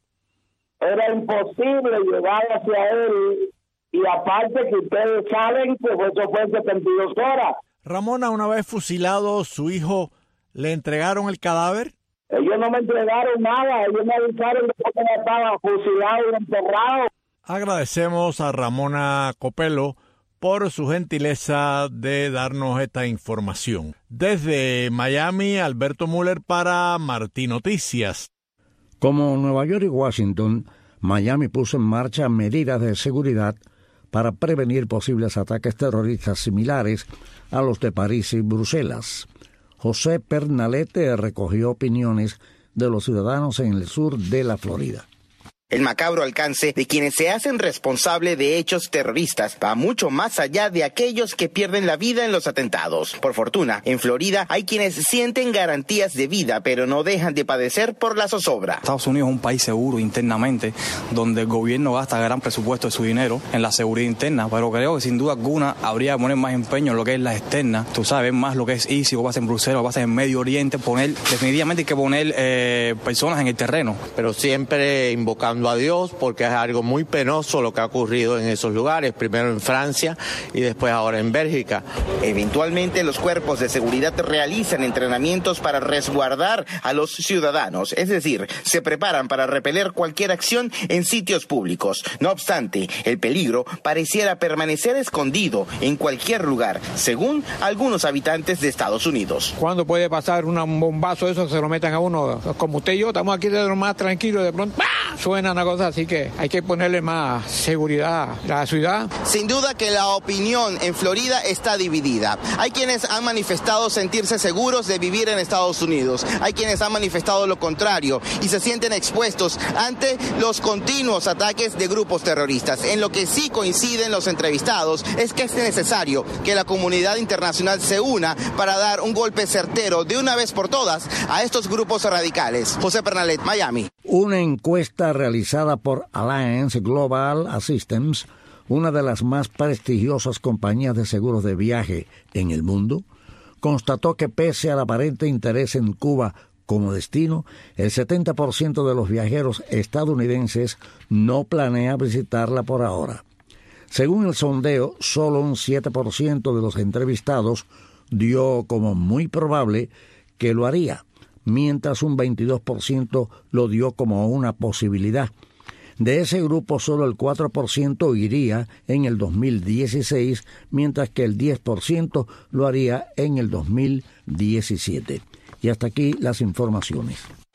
era imposible llegar hacia él. Y aparte que ustedes saben que eso fue en setenta y dos horas. Ramona, una vez fusilado su hijo, ¿le entregaron el cadáver? Ellos no me entregaron nada, ellos me avisaron de que ya estaba fusilado y enterrado. Agradecemos a Ramona Copello por su gentileza de darnos esta información. Desde Miami, Alberto Müller para Martí Noticias. Como Nueva York y Washington, Miami puso en marcha medidas de seguridad para prevenir posibles ataques terroristas similares a los de París y Bruselas. José Pernalete recogió opiniones de los ciudadanos en el sur de la Florida. El macabro alcance de quienes se hacen responsable de hechos terroristas va mucho más allá de aquellos que pierden la vida en los atentados. Por fortuna, en Florida hay quienes sienten garantías de vida, pero no dejan de padecer por la zozobra. Estados Unidos es un país seguro internamente, donde el gobierno gasta gran presupuesto de su dinero en la seguridad interna, pero creo que sin duda alguna habría que poner más empeño en lo que es la externa. Tú sabes más lo que es I S I S, lo que pasa en Bruselas, lo que pasa en Medio Oriente, poner, definitivamente hay que poner eh, personas en el terreno. Pero siempre invocando a Dios, porque es algo muy penoso lo que ha ocurrido en esos lugares, primero en Francia y después ahora en Bélgica. Eventualmente los cuerpos de seguridad realizan entrenamientos para resguardar a los ciudadanos, es decir, se preparan para repeler cualquier acción en sitios públicos. No obstante, el peligro pareciera permanecer escondido en cualquier lugar, según algunos habitantes de Estados Unidos. ¿Cuándo puede pasar una, un bombazo de eso que se lo metan a uno? Como usted y yo, estamos aquí de lo más tranquilos, de pronto ¡bah! suena una cosa así que hay que ponerle más seguridad a la ciudad. Sin duda que la opinión en Florida está dividida. Hay quienes han manifestado sentirse seguros de vivir en Estados Unidos. Hay quienes han manifestado lo contrario y se sienten expuestos ante los continuos ataques de grupos terroristas. En lo que sí coinciden los entrevistados es que es necesario que la comunidad internacional se una para dar un golpe certero de una vez por todas a estos grupos radicales. José Pernalet, Miami. Una encuesta realizada por Alliance Global Assistance, una de las más prestigiosas compañías de seguros de viaje en el mundo, constató que pese al aparente interés en Cuba como destino, el setenta por ciento de los viajeros estadounidenses no planea visitarla por ahora. Según el sondeo, solo un siete por ciento de los entrevistados dio como muy probable que lo haría, mientras un veintidós por ciento lo dio como una posibilidad. De ese grupo, solo el cuatro por ciento iría en el dos mil dieciséis, mientras que el diez por ciento lo haría en el dos mil diecisiete. Y hasta aquí las informaciones.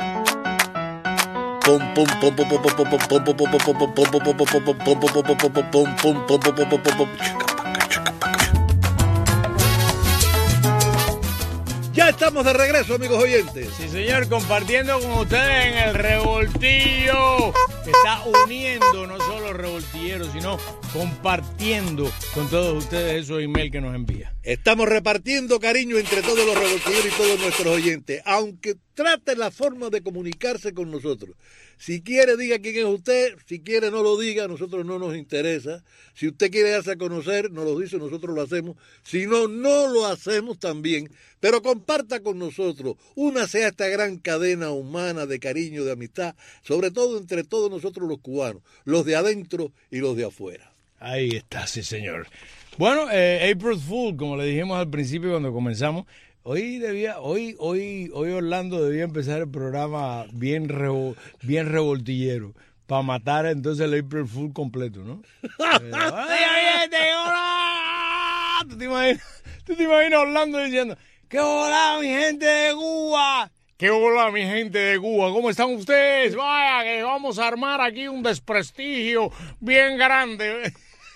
Ya estamos de regreso, amigos oyentes. Sí, señor, compartiendo con ustedes en el revoltillo, que está uniendo no solo revoltilleros, sino compartiendo con todos ustedes esos emails que nos envían. Estamos repartiendo cariño entre todos los revoltilleros y todos nuestros oyentes, aunque trate la forma de comunicarse con nosotros. Si quiere, diga quién es usted. Si quiere, no lo diga. A nosotros no nos interesa. Si usted quiere darse a conocer, nos lo dice, nosotros lo hacemos. Si no, no lo hacemos también. Pero comparta con nosotros. Únase a esta gran cadena humana de cariño, de amistad, sobre todo entre todos nosotros los cubanos, los de adentro y los de afuera. Ahí está, sí, señor. Bueno, eh, April Fool, como le dijimos al principio cuando comenzamos, Hoy debía, hoy, hoy, hoy Orlando debía empezar el programa bien revo, bien revoltillero, para matar entonces el April Fool completo, ¿no? eh, ¡Hola! ¿Tú te imaginas, tú te imaginas Orlando diciendo, ¡qué hola mi gente de Cuba! ¡Qué hola mi gente de Cuba! ¿Cómo están ustedes? Vaya, que vamos a armar aquí un desprestigio bien grande.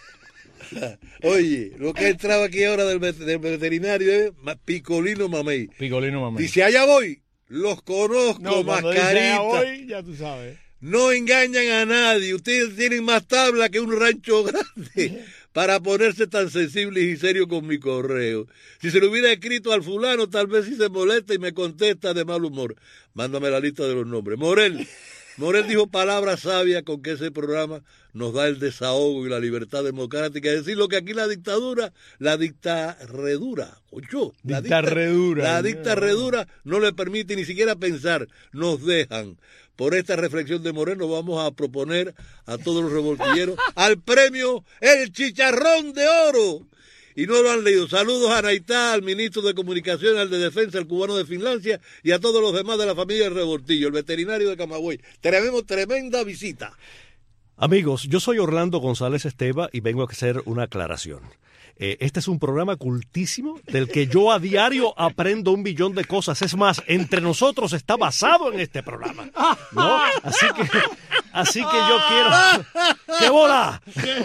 Oye, lo que entraba aquí ahora del, del veterinario es Picolino Mamey. Picolino Mamey. Dice, allá voy, los conozco, no, mascarita. Dice, allá voy, ya tú sabes. No engañan a nadie, ustedes tienen más tabla que un rancho grande para ponerse tan sensibles y serios con mi correo. Si se lo hubiera escrito al fulano, tal vez sí se molesta y me contesta de mal humor. Mándame la lista de los nombres. Morel. Morel dijo palabras sabias con que ese programa nos da el desahogo y la libertad democrática. Es decir, lo que aquí la dictadura, la dictarredura, ocho, la dictarredura, la dictarredura no le permite ni siquiera pensar, nos dejan. Por esta reflexión de Morel nos vamos a proponer a todos los revoltilleros al premio El Chicharrón de Oro. Y no lo han leído. Saludos a Naitá, al ministro de Comunicación, al de Defensa, al cubano de Finlandia y a todos los demás de la familia del Revoltillo, el veterinario de Camagüey. Tenemos tremenda visita. Amigos, yo soy Orlando González Esteva y vengo a hacer una aclaración. Eh, este es un programa cultísimo del que yo a diario aprendo un billón de cosas. Es más, entre nosotros está basado en este programa, ¿no? Así que, así que yo quiero... ¡Qué bola!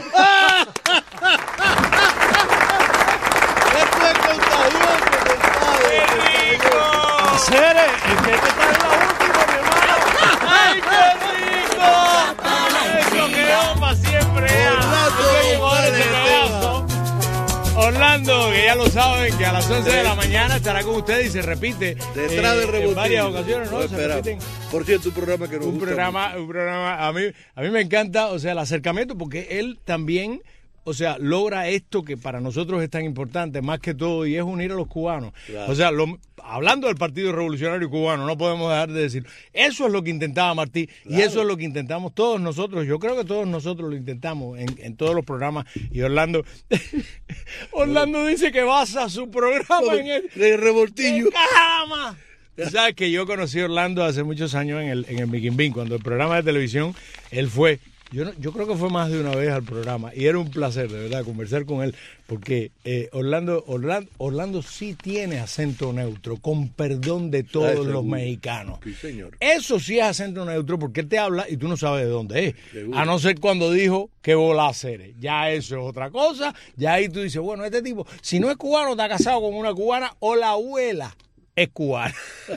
¡Esto es contagioso, compadre! ¡Qué rico! ¡Cere! ¿En qué te está en la última, mi hermano? ¡Ay, qué rico! ¡Eso quedó para siempre! Orlando, Orlando, que ya lo saben, que a las once de la mañana estará con ustedes y se repite detrás eh, del Revoltillo. En varias ocasiones, ¿no? No, Se espera. repiten. Por cierto, un programa que nos un gusta programa, mucho. un programa, a mí, a mí me encanta, o sea, el acercamiento, porque él también... O sea, logra esto que para nosotros es tan importante, más que todo, y es unir a los cubanos. Claro. O sea, lo, hablando del Partido Revolucionario Cubano, no podemos dejar de decir, eso es lo que intentaba Martí, claro. Y eso es lo que intentamos todos nosotros. Yo creo que todos nosotros lo intentamos en, en todos los programas. Y Orlando, Orlando no. dice que basa su programa no, en el, el Revoltillo. ¡Caramba! Sabes que yo conocí a Orlando hace muchos años en el, en el Miquimbín, cuando el programa de televisión, él fue Yo, no, yo creo que fue más de una vez al programa y era un placer, de verdad, conversar con él, porque eh, Orlando, Orlando Orlando sí tiene acento neutro, con perdón de todos seguro. los mexicanos. Sí, señor. Eso sí es acento neutro porque él te habla y tú no sabes de dónde es. Seguro. A no ser cuando dijo que volá hacer. Ya eso es otra cosa. Ya ahí tú dices, bueno, este tipo, si no es cubano, está casado con una cubana o la abuela es cubana.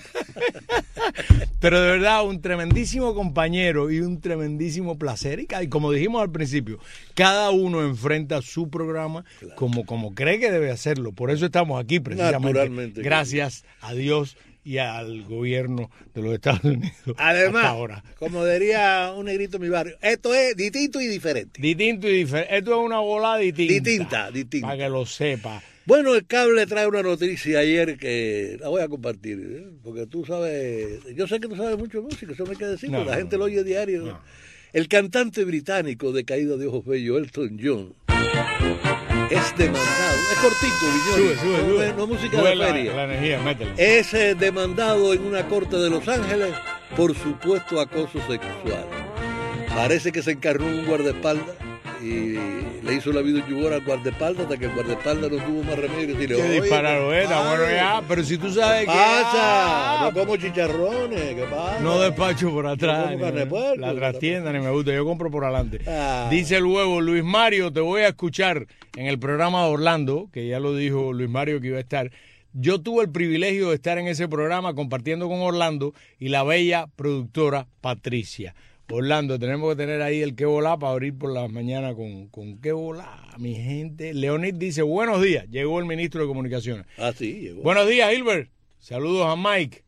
Pero de verdad, un tremendísimo compañero y un tremendísimo placer. Y, ca- y como dijimos al principio, cada uno enfrenta su programa claro. como, como cree que debe hacerlo. Por eso estamos aquí, precisamente. Naturalmente. Gracias a Dios y al gobierno de los Estados Unidos. Además, hasta ahora. como diría un negrito en mi barrio, esto es distinto y diferente. Distinto y diferente. Esto es una bola distinta. Distinta, distinta. Para que lo sepa. Bueno, el cable trae una noticia ayer que la voy a compartir, ¿eh? Porque tú sabes, yo sé que tú sabes mucho de música, eso no hay que decirlo, No, la no, gente no, lo oye diario. no. El cantante británico de Caída de Ojos Bellos, Elton John, es demandado, es cortito, Viñoles, Sube, sube, no, sube. es- no es música Sube de la, feria. la energía, métele. Es eh, demandado en una corte de Los Ángeles por supuesto acoso sexual. Parece que se encarnó en un guardaespaldas y le hizo la vida yugora al guardaespaldas hasta que el guardaespaldas no tuvo más remedio que decirle, Qué oye, disparado ¿qué era, bueno ya, pero si tú sabes ¿qué que... pasa? Ah, No como chicharrones, ¿qué pasa? no despacho por atrás. No como ni- carne de puerco. la trastienda ni me gusta, yo compro por adelante. Ah. Dice el huevo, Luis Mario, te voy a escuchar en el programa de Orlando, que ya lo dijo Luis Mario que iba a estar. Yo tuve el privilegio de estar en ese programa compartiendo con Orlando y la bella productora Patricia. Orlando, tenemos que tener ahí el qué volá para abrir por las mañanas con, con qué volá, mi gente. Leonid dice, buenos días, llegó el ministro de Comunicaciones. Ah, sí, llegó. Buenos días, Hilbert. Saludos a Mike.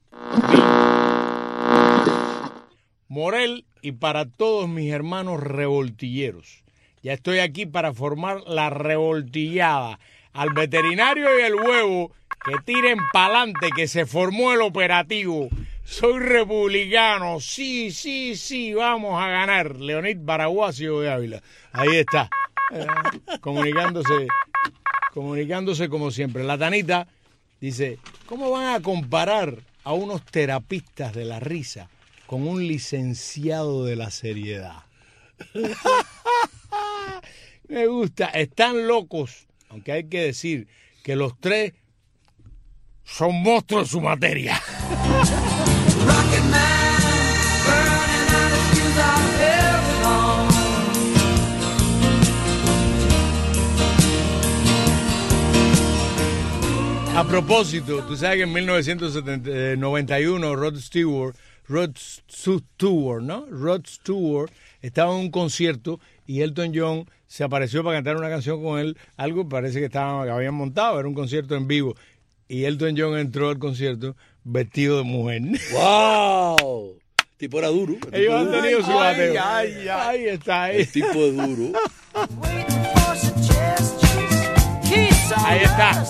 Morel y para todos mis hermanos revoltilleros. Ya estoy aquí para formar la revoltillada. Al veterinario y el huevo que tiren pa'lante, que se formó el operativo. Soy republicano, sí, sí, sí, vamos a ganar. Leonid Baraguacio de Ávila. Ahí está, eh, comunicándose, comunicándose como siempre. La Tanita dice, ¿cómo van a comparar a unos terapistas de la risa con un licenciado de la seriedad? Me gusta, están locos, aunque hay que decir que los tres son monstruos en su materia. Rocket Man, burning out his fuse out every long. A propósito, tú sabes que en mil novecientos noventa y uno Rod Stewart, Rod Stewart, ¿no? Rod Stewart estaba en un concierto y Elton John se apareció para cantar una canción con él, algo parece que estaban, que habían montado, era un concierto en vivo. Y Elton John entró al concierto vestido de mujer. ¡Wow! El tipo era duro. El Ellos tipo han duro. tenido su Ay, bateo. ay, ay. Ahí está, ahí. El tipo es duro. Ahí está.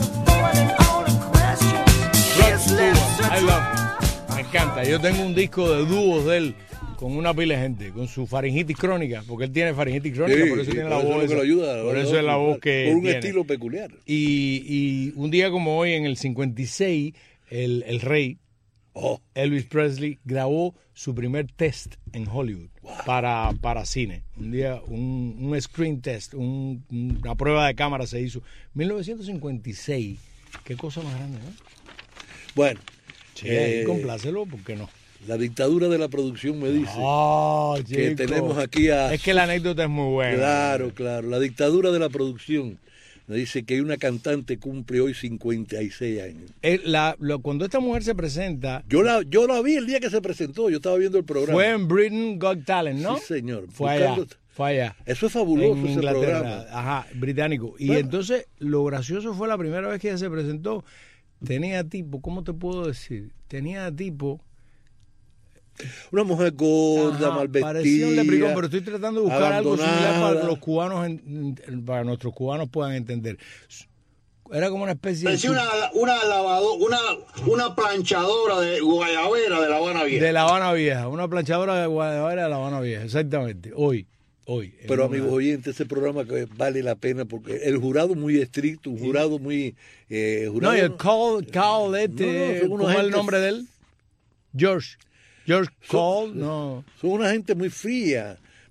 Rod Stewart, I love. Me encanta. Yo tengo un disco de dúos de él con una pila de gente, con su faringitis crónica, porque él tiene faringitis crónica, Sí, por eso sí, tiene por la eso voz. es lo que esa. lo ayuda, por lo eso ayuda es la a voz triunfar, que por un tiene. estilo peculiar. Y, y un día como hoy, en el cincuenta y seis, el, el rey, oh. Elvis Presley, grabó su primer test en Hollywood wow. para, para cine. Un día, un, un screen test, un, una prueba de cámara se hizo. mil novecientos cincuenta y seis, qué cosa más grande, ¿no? Bueno. Sí, eh, complácelo, ¿por qué no? La dictadura de la producción me dice oh, que chico. tenemos aquí a... Es que la anécdota es muy buena. Claro, claro. La dictadura de la producción me dice que una cantante cumple hoy cincuenta y seis años. Eh, la, lo, cuando esta mujer se presenta... Yo la, yo la vi el día que se presentó, yo estaba viendo el programa. Fue en Britain Got Talent, ¿no? Sí, señor. Fue Buscando... allá. Fue allá. Eso es fabuloso, en ese Inglaterra, programa. Ajá, británico. Y bueno. entonces, lo gracioso fue la primera vez que ella se presentó. Tenía tipo, ¿cómo te puedo decir? Tenía tipo... Una mujer gorda, Ajá, mal vestida. Parecía un lepricón, pero estoy tratando de buscar algo similar abandonada. para que los cubanos, en- para nuestros cubanos puedan entender. Era como una especie Parecía de... una, una lavado, una, una planchadora de guayabera de La Habana Vieja. De La Habana Vieja, una planchadora de Guadalajara de La Habana Vieja, exactamente. Hoy, hoy. Pero en una- amigos oyentes, ese programa que vale la pena porque el jurado muy estricto, un jurado muy... Eh, jurado, No, y el Call, Call este, No, no, son unos ¿cómo es el gentes- nombre de él? George. George Son- Call, no. Son una gente muy fría,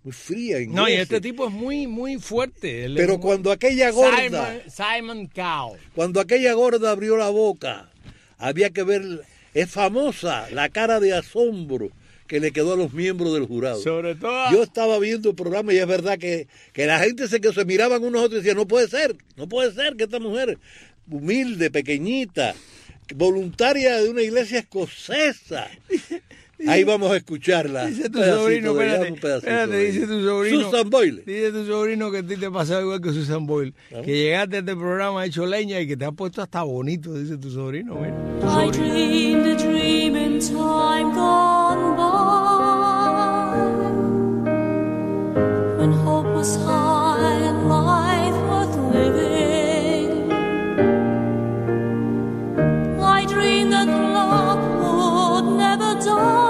muy fría. Inglesa. No, y este tipo es muy, muy fuerte. Él Pero es cuando muy... aquella gorda... Simon, Simon Cowell. Cuando aquella gorda abrió la boca, había que ver... Es famosa la cara de asombro que le quedó a los miembros del jurado. Sobre todo... Yo estaba viendo el programa y es verdad que, que la gente se, que se miraban unos a otros y decían, no puede ser, no puede ser que esta mujer humilde, pequeñita, voluntaria de una iglesia escocesa... Ahí vamos a escucharla. Dice tu sobrino, espérate, espérate, dice tu sobrino. Susan Boyle. Dice tu sobrino que a ti te pasaba igual que Susan Boyle. ¿Ah? Que llegaste a este programa hecho leña y que te has puesto hasta bonito, dice tu sobrino. Mira, tu I sobrino. dreamed a dream in time gone by, when hope was high and life worth living. I dreamed that love would never die.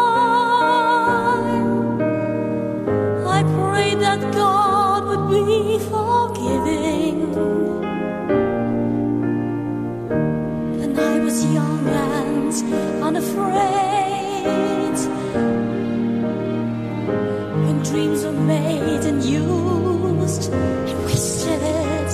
I prayed that God would be forgiving. And I was young and unafraid, when dreams were made and used and wasted.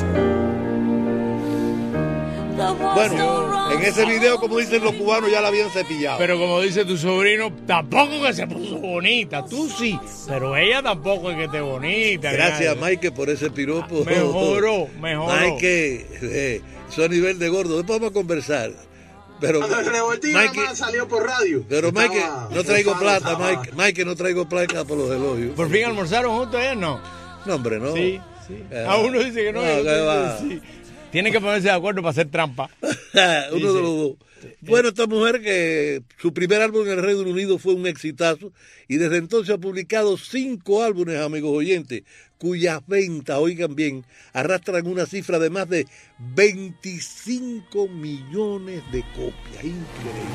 There was no Bueno, wrong en ese video, como dicen los cubanos, ya la habían cepillado. Pero como dice tu sobrino, tampoco que se puso bonita. Tú sí, pero ella tampoco es que esté bonita. Gracias, nada. Mike, por ese piropo. Mejoró, mejoró. Mike, eh, eso a nivel de gordo. Después vamos a conversar. Pero, Cuando el revoltillo Mike, nada más salió por radio. pero Mike, Estaba- no traigo estaba- plata, estaba- Mike. Mike, no traigo plata por los elogios. ¿Por fin almorzaron juntos ayer? No. No, hombre, no. Sí, sí. Eh, A uno dice que no. no, y otro que dice va. que sí. Tienen que ponerse de acuerdo para hacer trampa. Uno Sí, de sí. los dos. Bueno, esta mujer que su primer álbum en el Reino Unido fue un exitazo y desde entonces ha publicado cinco álbumes, amigos oyentes, cuyas ventas, oigan bien, arrastran una cifra de más de veinticinco millones de copias. Increíble.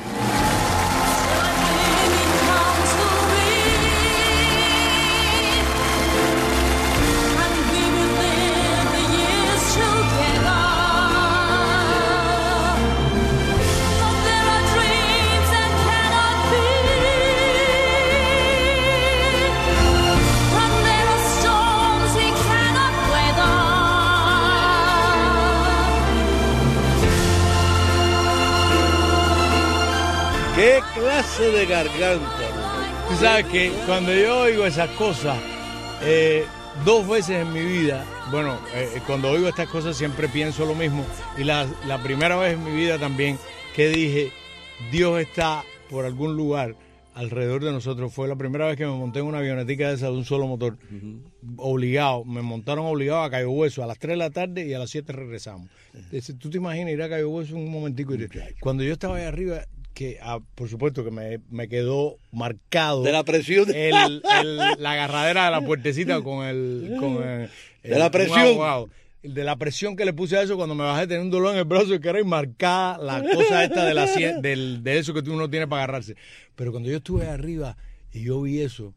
¿Qué clase de garganta? Tú sabes que cuando yo oigo esas cosas, eh, dos veces en mi vida, bueno, eh, cuando oigo estas cosas siempre pienso lo mismo. Y la, la primera vez en mi vida también que dije, Dios está por algún lugar alrededor de nosotros. Fue la primera vez que me monté en una avionetica de esa de un solo motor. Obligado, me montaron obligado a Cayo Hueso a las tres de la tarde y a las siete regresamos. Entonces, tú te imaginas ir a Cayo Hueso un momentico. Y cuando yo estaba ahí arriba, que ah, por supuesto que me, me quedó marcado De la presión. el, el- la agarradera de la puertecita con el, con el- De la el- presión. wow, wow. De la presión que le puse a eso cuando me bajé, tenía un dolor en el brazo que era marcada la cosa esta de, la, sien- del, de eso que tú no tienes para agarrarse. Pero cuando yo estuve arriba y yo vi eso,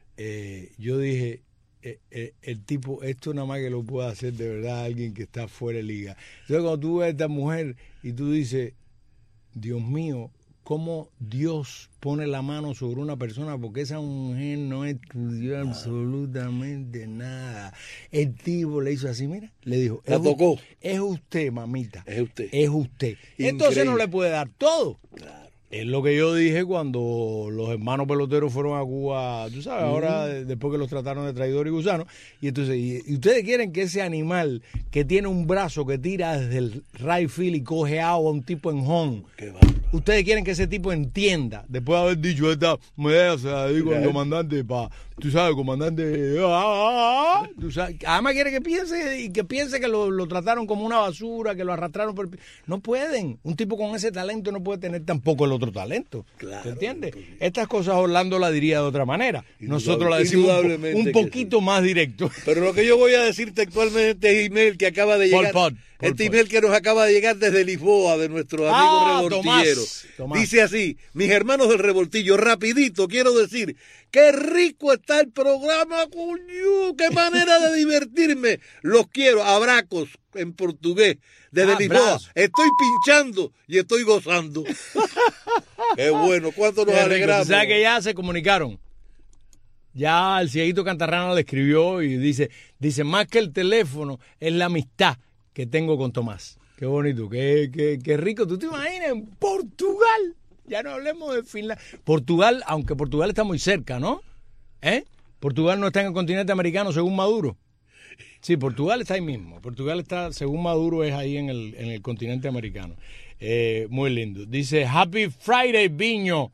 eh, yo dije, eh, eh, el tipo, esto nada más que lo puede hacer de verdad alguien que está fuera de liga. Entonces cuando tú ves a esta mujer y tú dices, Dios mío, cómo Dios pone la mano sobre una persona, porque esa mujer no estudió absolutamente nada. El tipo le hizo así, mira, le dijo, La es, tocó. u- es usted, mamita. Es usted. Es usted. Increíble. Entonces no le puede dar todo. Es lo que yo dije cuando los hermanos peloteros fueron a Cuba, tú sabes, ahora de- después que los trataron de traidor y gusano. Y entonces, y, y ustedes quieren que ese animal que tiene un brazo que tira desde el right field y coge agua a un tipo en home, ustedes quieren que ese tipo entienda, después de haber dicho esta, me se la digo al comandante, pa, tú sabes, comandante, ah, ah, ah, tú sabes, además quiere que piense y que piense que lo, lo trataron como una basura, que lo arrastraron por el pi- no pueden, un tipo con ese talento no puede tener tampoco el otro talento, ¿te entiendes? Estas cosas Orlando la diría de otra manera, nosotros la decimos un, po- Indudablemente un que poquito más directo. Pero lo que yo voy a decir textualmente es email que acaba de Pol llegar. Pot, Pol este Pot. email que nos acaba de llegar desde Lisboa, de nuestro amigo Ah, revoltillero. Tomás, Tomás. Dice así, mis hermanos del revoltillo, rapidito, quiero decir, qué rico está el programa, coño, qué manera de divertirme. Los quiero, abracos en portugués, desde Ah, Lisboa. abrazo. Estoy pinchando y estoy gozando. Qué bueno, cuánto nos Qué rico. alegramos. Tú sabes que ya se comunicaron. Ya el cieguito Cantarrana le escribió y dice, dice, más que el teléfono, es la amistad que tengo con Tomás. Qué bonito, qué, qué, qué rico. ¿Tú te imaginas en Portugal? Ya no hablemos de Finlandia. Portugal, aunque Portugal está muy cerca, ¿no? ¿Eh? Portugal no está en el continente americano, según Maduro. Sí, Portugal está ahí mismo. Portugal está, según Maduro, es ahí en el, en el continente americano. Eh, muy lindo. Dice, Happy Friday, Viño.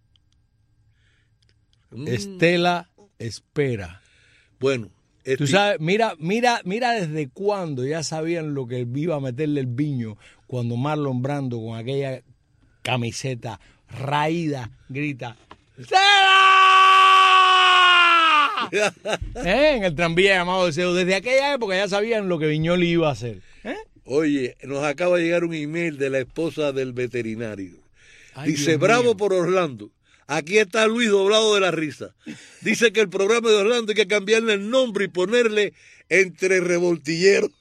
Mm. Estela espera. Bueno. Este... Tú sabes, mira, mira, mira desde cuándo ya sabían lo que iba a meterle el Viño cuando Marlon Brando con aquella camiseta raída grita ¡Estela! ¿Eh? En el tranvía llamado Deseo. Desde aquella época ya sabían lo que Viñoli iba a hacer. ¿Eh? Oye, nos acaba de llegar un email de la esposa del veterinario. Ay, dice, Dios bravo mío. por Orlando. Aquí está Luis doblado de la risa. Dice que el programa de Orlando hay que cambiarle el nombre y ponerle Entre Revoltilleros.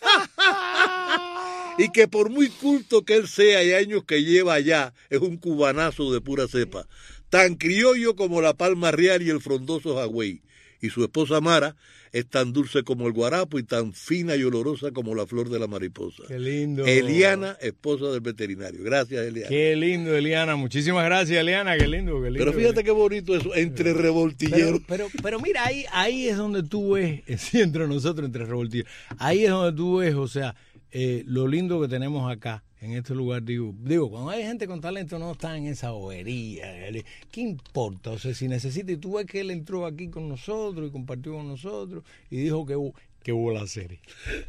Y que por muy culto que él sea y años que lleva allá, es un cubanazo de pura cepa. Tan criollo como la palma real y el frondoso jagüey. Y su esposa Mara es tan dulce como el guarapo y tan fina y olorosa como la flor de la mariposa. Qué lindo. Eliana, esposa del veterinario. Gracias, Eliana. Qué lindo, Eliana. Muchísimas gracias, Eliana. Qué lindo, qué lindo. Pero fíjate qué bonito eso, Entre Revoltilleros. Pero, pero, pero mira, ahí, ahí es donde tú ves, sí, entre nosotros, Entre Revoltilleros. Ahí es donde tú ves, o sea, eh, lo lindo que tenemos acá, en este lugar. Digo, digo, cuando hay gente con talento no está en esa bobería. ¿Qué importa? O sea, si necesita, y tú ves que él entró aquí con nosotros y compartió con nosotros y dijo que, que hubo la serie.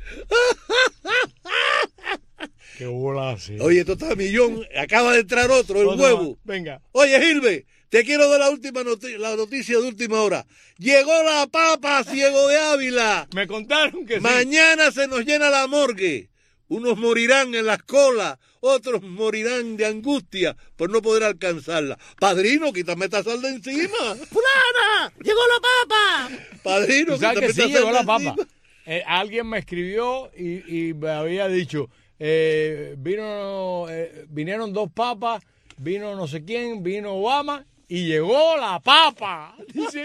Que hubo la serie. Oye, esto está millón. Acaba de entrar otro, el Otra, huevo. Venga. Oye, Gilbe, te quiero dar la última noti- la noticia de última hora. Llegó la papa, Ciego de Ávila. Me contaron que Mañana sí. se nos llena la morgue. Unos morirán en las colas, otros morirán de angustia por no poder alcanzarla. Padrino, quítame esta sal de encima. ¡Fulana! ¡Llegó la papa! Padrino, ¿Tú sabes quítame que sí esta llegó sal la de papa? encima. Eh, alguien me escribió y, y me había dicho, eh, vino, eh, vinieron dos papas, vino no sé quién, vino Obama y llegó la papa. Dice,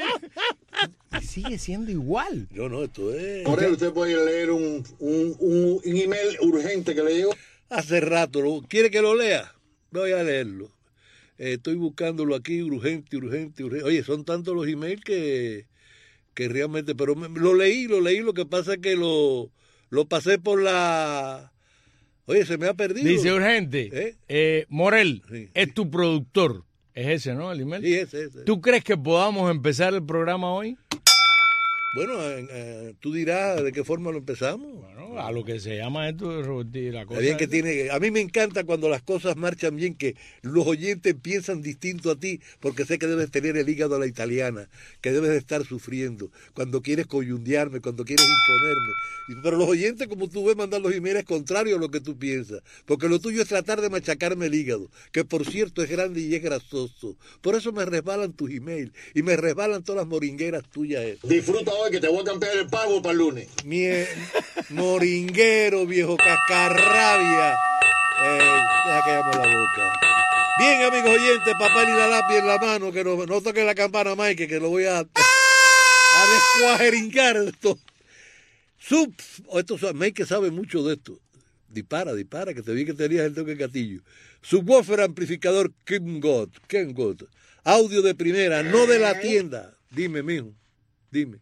y sigue siendo igual. No, no, esto es... Por él usted puede leer un, un, un, un email urgente que le llegó. Hace rato, ¿no? ¿Quiere que lo lea? Voy a leerlo. Eh, estoy buscándolo aquí, urgente, urgente, urgente. Oye, son tantos los emails que, que realmente... Pero me, lo leí, lo leí, lo que pasa es que lo, lo pasé por la... Oye, se me ha perdido. Dice urgente, ¿Eh? eh, Morel, Sí, es sí. tu productor. Es ese, ¿no? El email. Sí, ese, ese. ¿Tú crees que podamos empezar el programa hoy? Bueno, eh, eh, tú dirás de qué forma lo empezamos. Bueno, a lo que se llama esto de Roberti, la cosa. Está bien que esa. tiene, a mí me encanta cuando las cosas marchan bien, que los oyentes piensan distinto a ti, porque sé que debes tener el hígado a la italiana, que debes de estar sufriendo, cuando quieres coyundearme, cuando quieres imponerme. Y- Pero los oyentes, como tú ves, mandan los emails contrarios a lo que tú piensas, porque lo tuyo es tratar de machacarme el hígado, que por cierto es grande y es grasoso. Por eso me resbalan tus emails y me resbalan todas las moringueras tuyas. esas. Disfruta hoy que te voy a cambiar el pago para el lunes. Mie, moringuero, viejo cascarrabia. Eh, deja que llame la boca. Bien, amigos oyentes, papel y la lápiz en la mano, que no, no toque la campana, Mike, que lo voy a, a descuajeringar esto. Sub, esto, Mike sabe mucho de esto. Dispara, dispara, que te vi que tenías el toque gatillo. Subwoofer amplificador Ken God, Ken God. Audio de primera, no de la tienda. Dime, mijo, dime.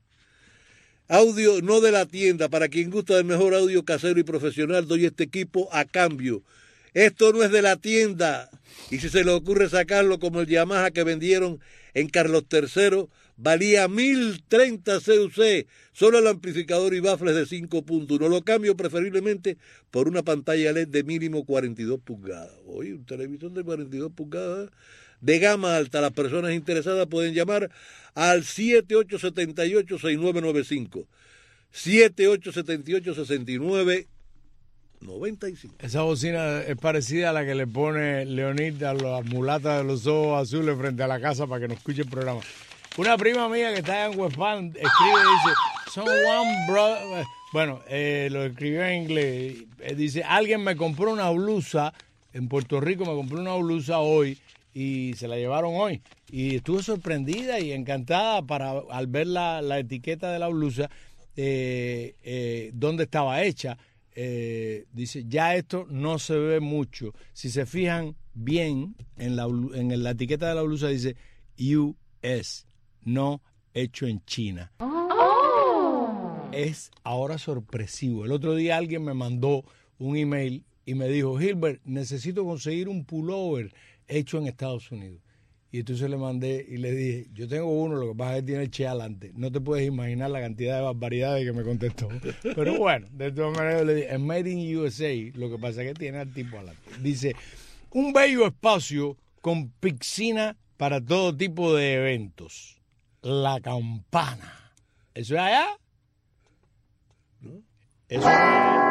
Audio no de la tienda. Para quien gusta del mejor audio casero y profesional, doy este equipo a cambio. Esto no es de la tienda. Y si se le ocurre sacarlo como el Yamaha que vendieron en Carlos tercero, valía mil treinta C U C. Solo el amplificador y baffles de cinco puntos. No lo cambio preferiblemente por una pantalla L E D de mínimo cuarenta y dos pulgadas. Oye, un televisor de cuarenta y dos pulgadas de gama alta. Las personas interesadas pueden llamar al siete ocho siete ocho, seis nueve nueve cinco. siete ocho siete ocho, seis nueve noventa y cinco. Esa bocina es parecida a la que le pone Leonid a las mulatas de los ojos azules frente a la casa para que nos escuche el programa. Una prima mía que está en West Palm escribe y dice, son one brother. Bueno, eh, lo escribió en inglés. Eh, dice, alguien me compró una blusa, en Puerto Rico me compró una blusa hoy y se la llevaron hoy. Y estuvo sorprendida y encantada para al ver la, la etiqueta de la blusa, eh, eh, dónde estaba hecha. Eh, dice, ya esto no se ve mucho. Si se fijan bien en la, en la etiqueta de la blusa dice U S, no hecho en China. Oh. Es ahora sorpresivo. El otro día alguien me mandó un email y me dijo, Gilbert, necesito conseguir un pullover hecho en Estados Unidos. Y entonces le mandé y le dije, yo tengo uno, lo que pasa es que tiene el che adelante. No te puedes imaginar la cantidad de barbaridades que me contestó. Pero bueno, de todas maneras le dije, es made in U S A, lo que pasa es que tiene al tipo adelante. Dice, un bello espacio con piscina para todo tipo de eventos. La Campana. ¿Eso es allá? ¿No? Eso es allá.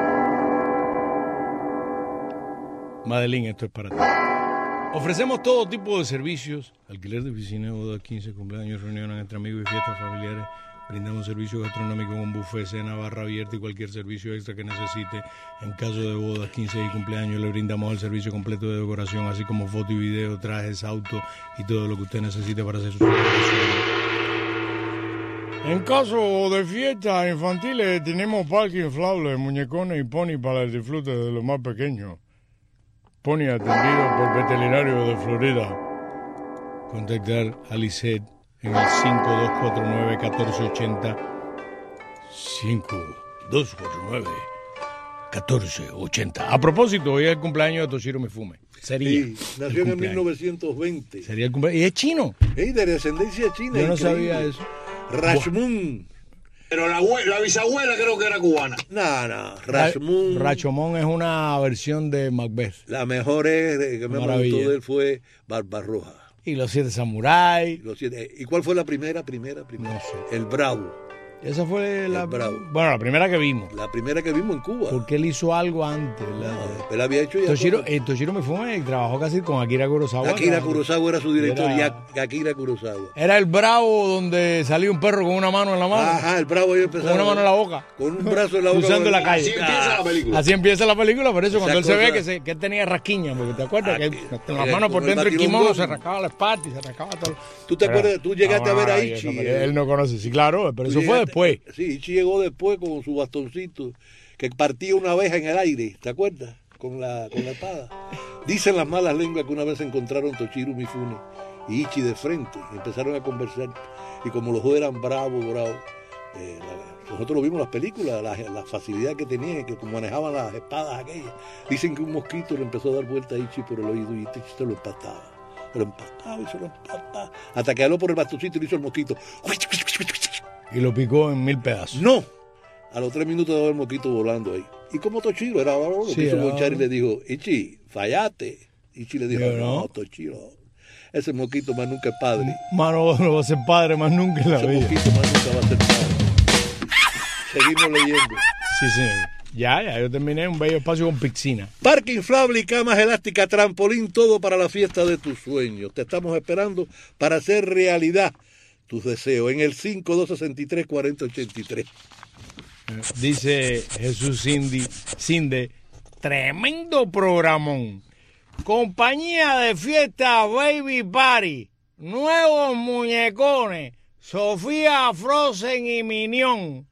Madeline, esto es para ti. Ofrecemos todo tipo de servicios, alquiler de oficina, bodas, quince, cumpleaños, reuniones entre amigos y fiestas familiares. Brindamos servicio gastronómico con buffet, cena, barra abierta y cualquier servicio extra que necesite. En caso de bodas, quince y cumpleaños, le brindamos el servicio completo de decoración, así como foto y video, trajes, auto y todo lo que usted necesite para hacer su celebración. En caso de fiestas infantiles, tenemos parque inflable, muñecones y pony para el disfrute de los más pequeños. Pony atendido por veterinario de Florida. Contactar a Lisette en el cinco dos cuatro nueve, uno cuatro ocho cero. cinco dos cuatro nueve, uno cuatro ocho cero. A propósito, hoy es el cumpleaños de Toshiro Mifune. Sería. Sí, nació en el mil novecientos veinte. Sería el cumpleaños. Y es chino. Sí, de descendencia china. Yo no increíble. sabía eso. Rashomon. Pero la, abue- la bisabuela creo que era cubana. No, no. Rashomon. Rashomon es una versión de Macbeth. La mejor es, que me Maravilla. gustó de él fue Barbarroja. Y los siete samuráis. Los siete- ¿Y cuál fue la primera, primera, primera? No sé. El Bravo. Esa fue la, El Bravo. bueno, la primera que vimos. La primera que vimos en Cuba. Porque él hizo algo antes. La, Él había hecho ya Toshiro, todo. eh, Toshiro Mifune trabajó casi con Akira Kurosawa. Akira Era- Kurosawa era su director. Era- y Akira Kurosawa. Era el Bravo donde salía un perro con una mano en la mano. Ajá, el Bravo ahí empezó. Con una mano en la boca. Con un brazo en la boca. Cruzando la calle. Así empieza la película. Así empieza la película, por eso Esa cuando él se ve cosa- que, se, que él tenía rasquiña, porque te acuerdas que él, con las eh, manos por como el dentro del kimono batilongón. se rascaba la espalda y se rascaba todo. ¿Tú te Era- acuerdas? Tú llegaste Ah, a ver a maravillosa Ichi. película. eh. Él no conoce, sí, claro, pero Tú eso fue llegaste- después. Sí, Ichi llegó después con su bastoncito, que partía una abeja en el aire, ¿te acuerdas? Con la, con la espada. Dicen las malas lenguas que una vez se encontraron Toshiro Mifune y Ichi de frente, y empezaron a conversar, y como los dos eran bravos, bravos, eh, la- nosotros lo vimos en las películas, la, la facilidad que tenían, que manejaban las espadas aquellas. Dicen que un mosquito le empezó a dar vuelta a Ichi por el oído y Ichi se lo empataba. Se lo empataba y se lo empataba. Hasta que habló por el bastoncito y le hizo el mosquito. Y lo picó en mil pedazos. No. A los tres minutos de ver el mosquito volando ahí. Y como Toshiro era bravo, lo Sí, quiso era bonchar y bravo. le dijo, Ichi, fallaste. Ichi le dijo, Digo, no, no. Toshiro, ese mosquito más nunca es padre. Mano, no va a ser padre más nunca en la Ese vida. mosquito más nunca va a ser padre. Seguimos leyendo. Sí, sí. Ya, ya, yo terminé un bello espacio con piscina. Parque inflable y camas elásticas, trampolín, todo para la fiesta de tus sueños. Te estamos esperando para hacer realidad tus deseos en el cinco dos seis tres, cuatro cero ocho tres. Dice Jesús Cindy, Cinde, tremendo programón. Compañía de fiesta Baby Party, nuevos muñecones, Sofía, Frozen y Minion.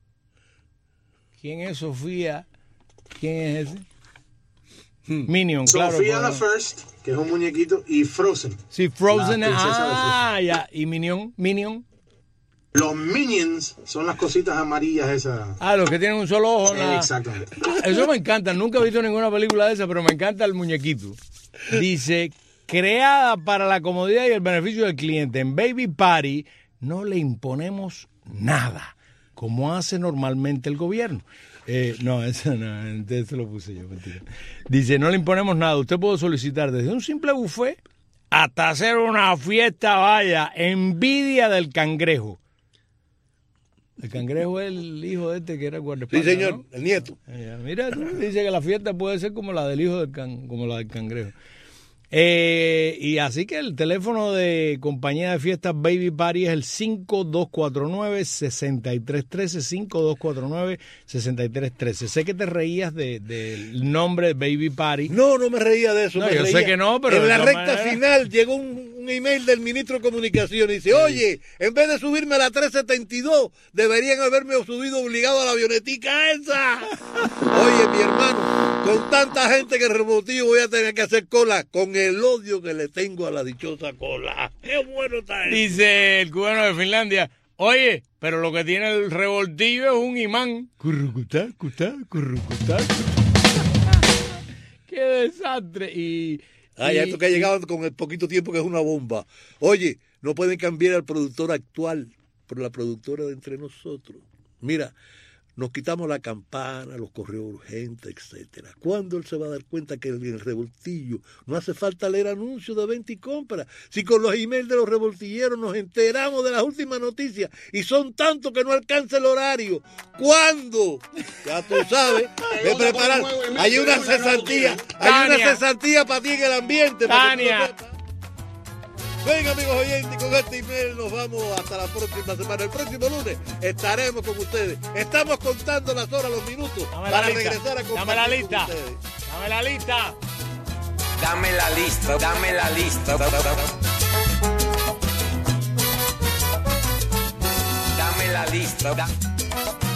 ¿Quién es Sofía? ¿Quién es ese? Minion, claro. Sofía la claro. First, que es un muñequito, y Frozen. Sí, Frozen. La princesa de Ah, ya. ¿Y Minion? Minion. Los Minions son las cositas amarillas esas. Ah, los que tienen un solo ojo. en la- Exactamente. Eso me encanta. Nunca he visto ninguna película de esa, pero me encanta el muñequito. Dice, creada para la comodidad y el beneficio del cliente. En Baby Party no le imponemos nada, como hace normalmente el gobierno. Eh, no, eso no, entonces lo puse yo, mentira. Dice, no le imponemos nada. Usted puede solicitar desde un simple buffet hasta hacer una fiesta, vaya, envidia del cangrejo. El cangrejo es el hijo de este que era guardaespaldas. Sí, señor, ¿no? el nieto. Eh, Mira, tú, dice que la fiesta puede ser como la del hijo del can, como la del cangrejo. Eh, y así que el teléfono de compañía de fiestas Baby Party es el cinco dos cuatro nueve, seis tres uno tres, cinco dos cuatro nueve, seis tres uno tres. Sé que te reías de, del nombre Baby Party. No, no me reía de eso. No, me yo reía. sé que no, pero en de la todas recta maneras- final llegó un, un email del ministro de Comunicación y dice, oye, en vez de subirme a la trescientos setenta y dos, deberían haberme subido obligado a la avionetica esa. Oye, mi hermano, con tanta gente que rebotillo voy a tener que hacer cola con el odio que le tengo a la dichosa cola. Qué bueno está eso. Dice el cubano de Finlandia, oye, pero lo que tiene el revoltillo es un imán. Currucutá, cutá, currucutá. Qué desastre. Y, Ay, y- esto que ha llegado con el poquito tiempo que es una bomba. Oye, no pueden cambiar al productor actual por la productora de Entre Nosotros. Mira, nos quitamos la campana, los correos urgentes, etcétera. ¿Cuándo él se va a dar cuenta que en el revoltillo no hace falta leer anuncios de venta y compra? Si con los emails de los revoltilleros nos enteramos de las últimas noticias y son tantos que no alcanza el horario. ¿Cuándo? Ya tú sabes, de preparar. Hay una cesantía, hay una Tania. cesantía para ti en el ambiente. para que tú lo Tania. sepas. Ven, amigos oyentes, con este email nos vamos hasta la próxima semana. El próximo lunes estaremos con ustedes. Estamos contando las horas, los minutos Dame la para lista. regresar a compartir Dame la con lista. ustedes. Dame la lista. Dame la lista, dame la lista. Dame la lista.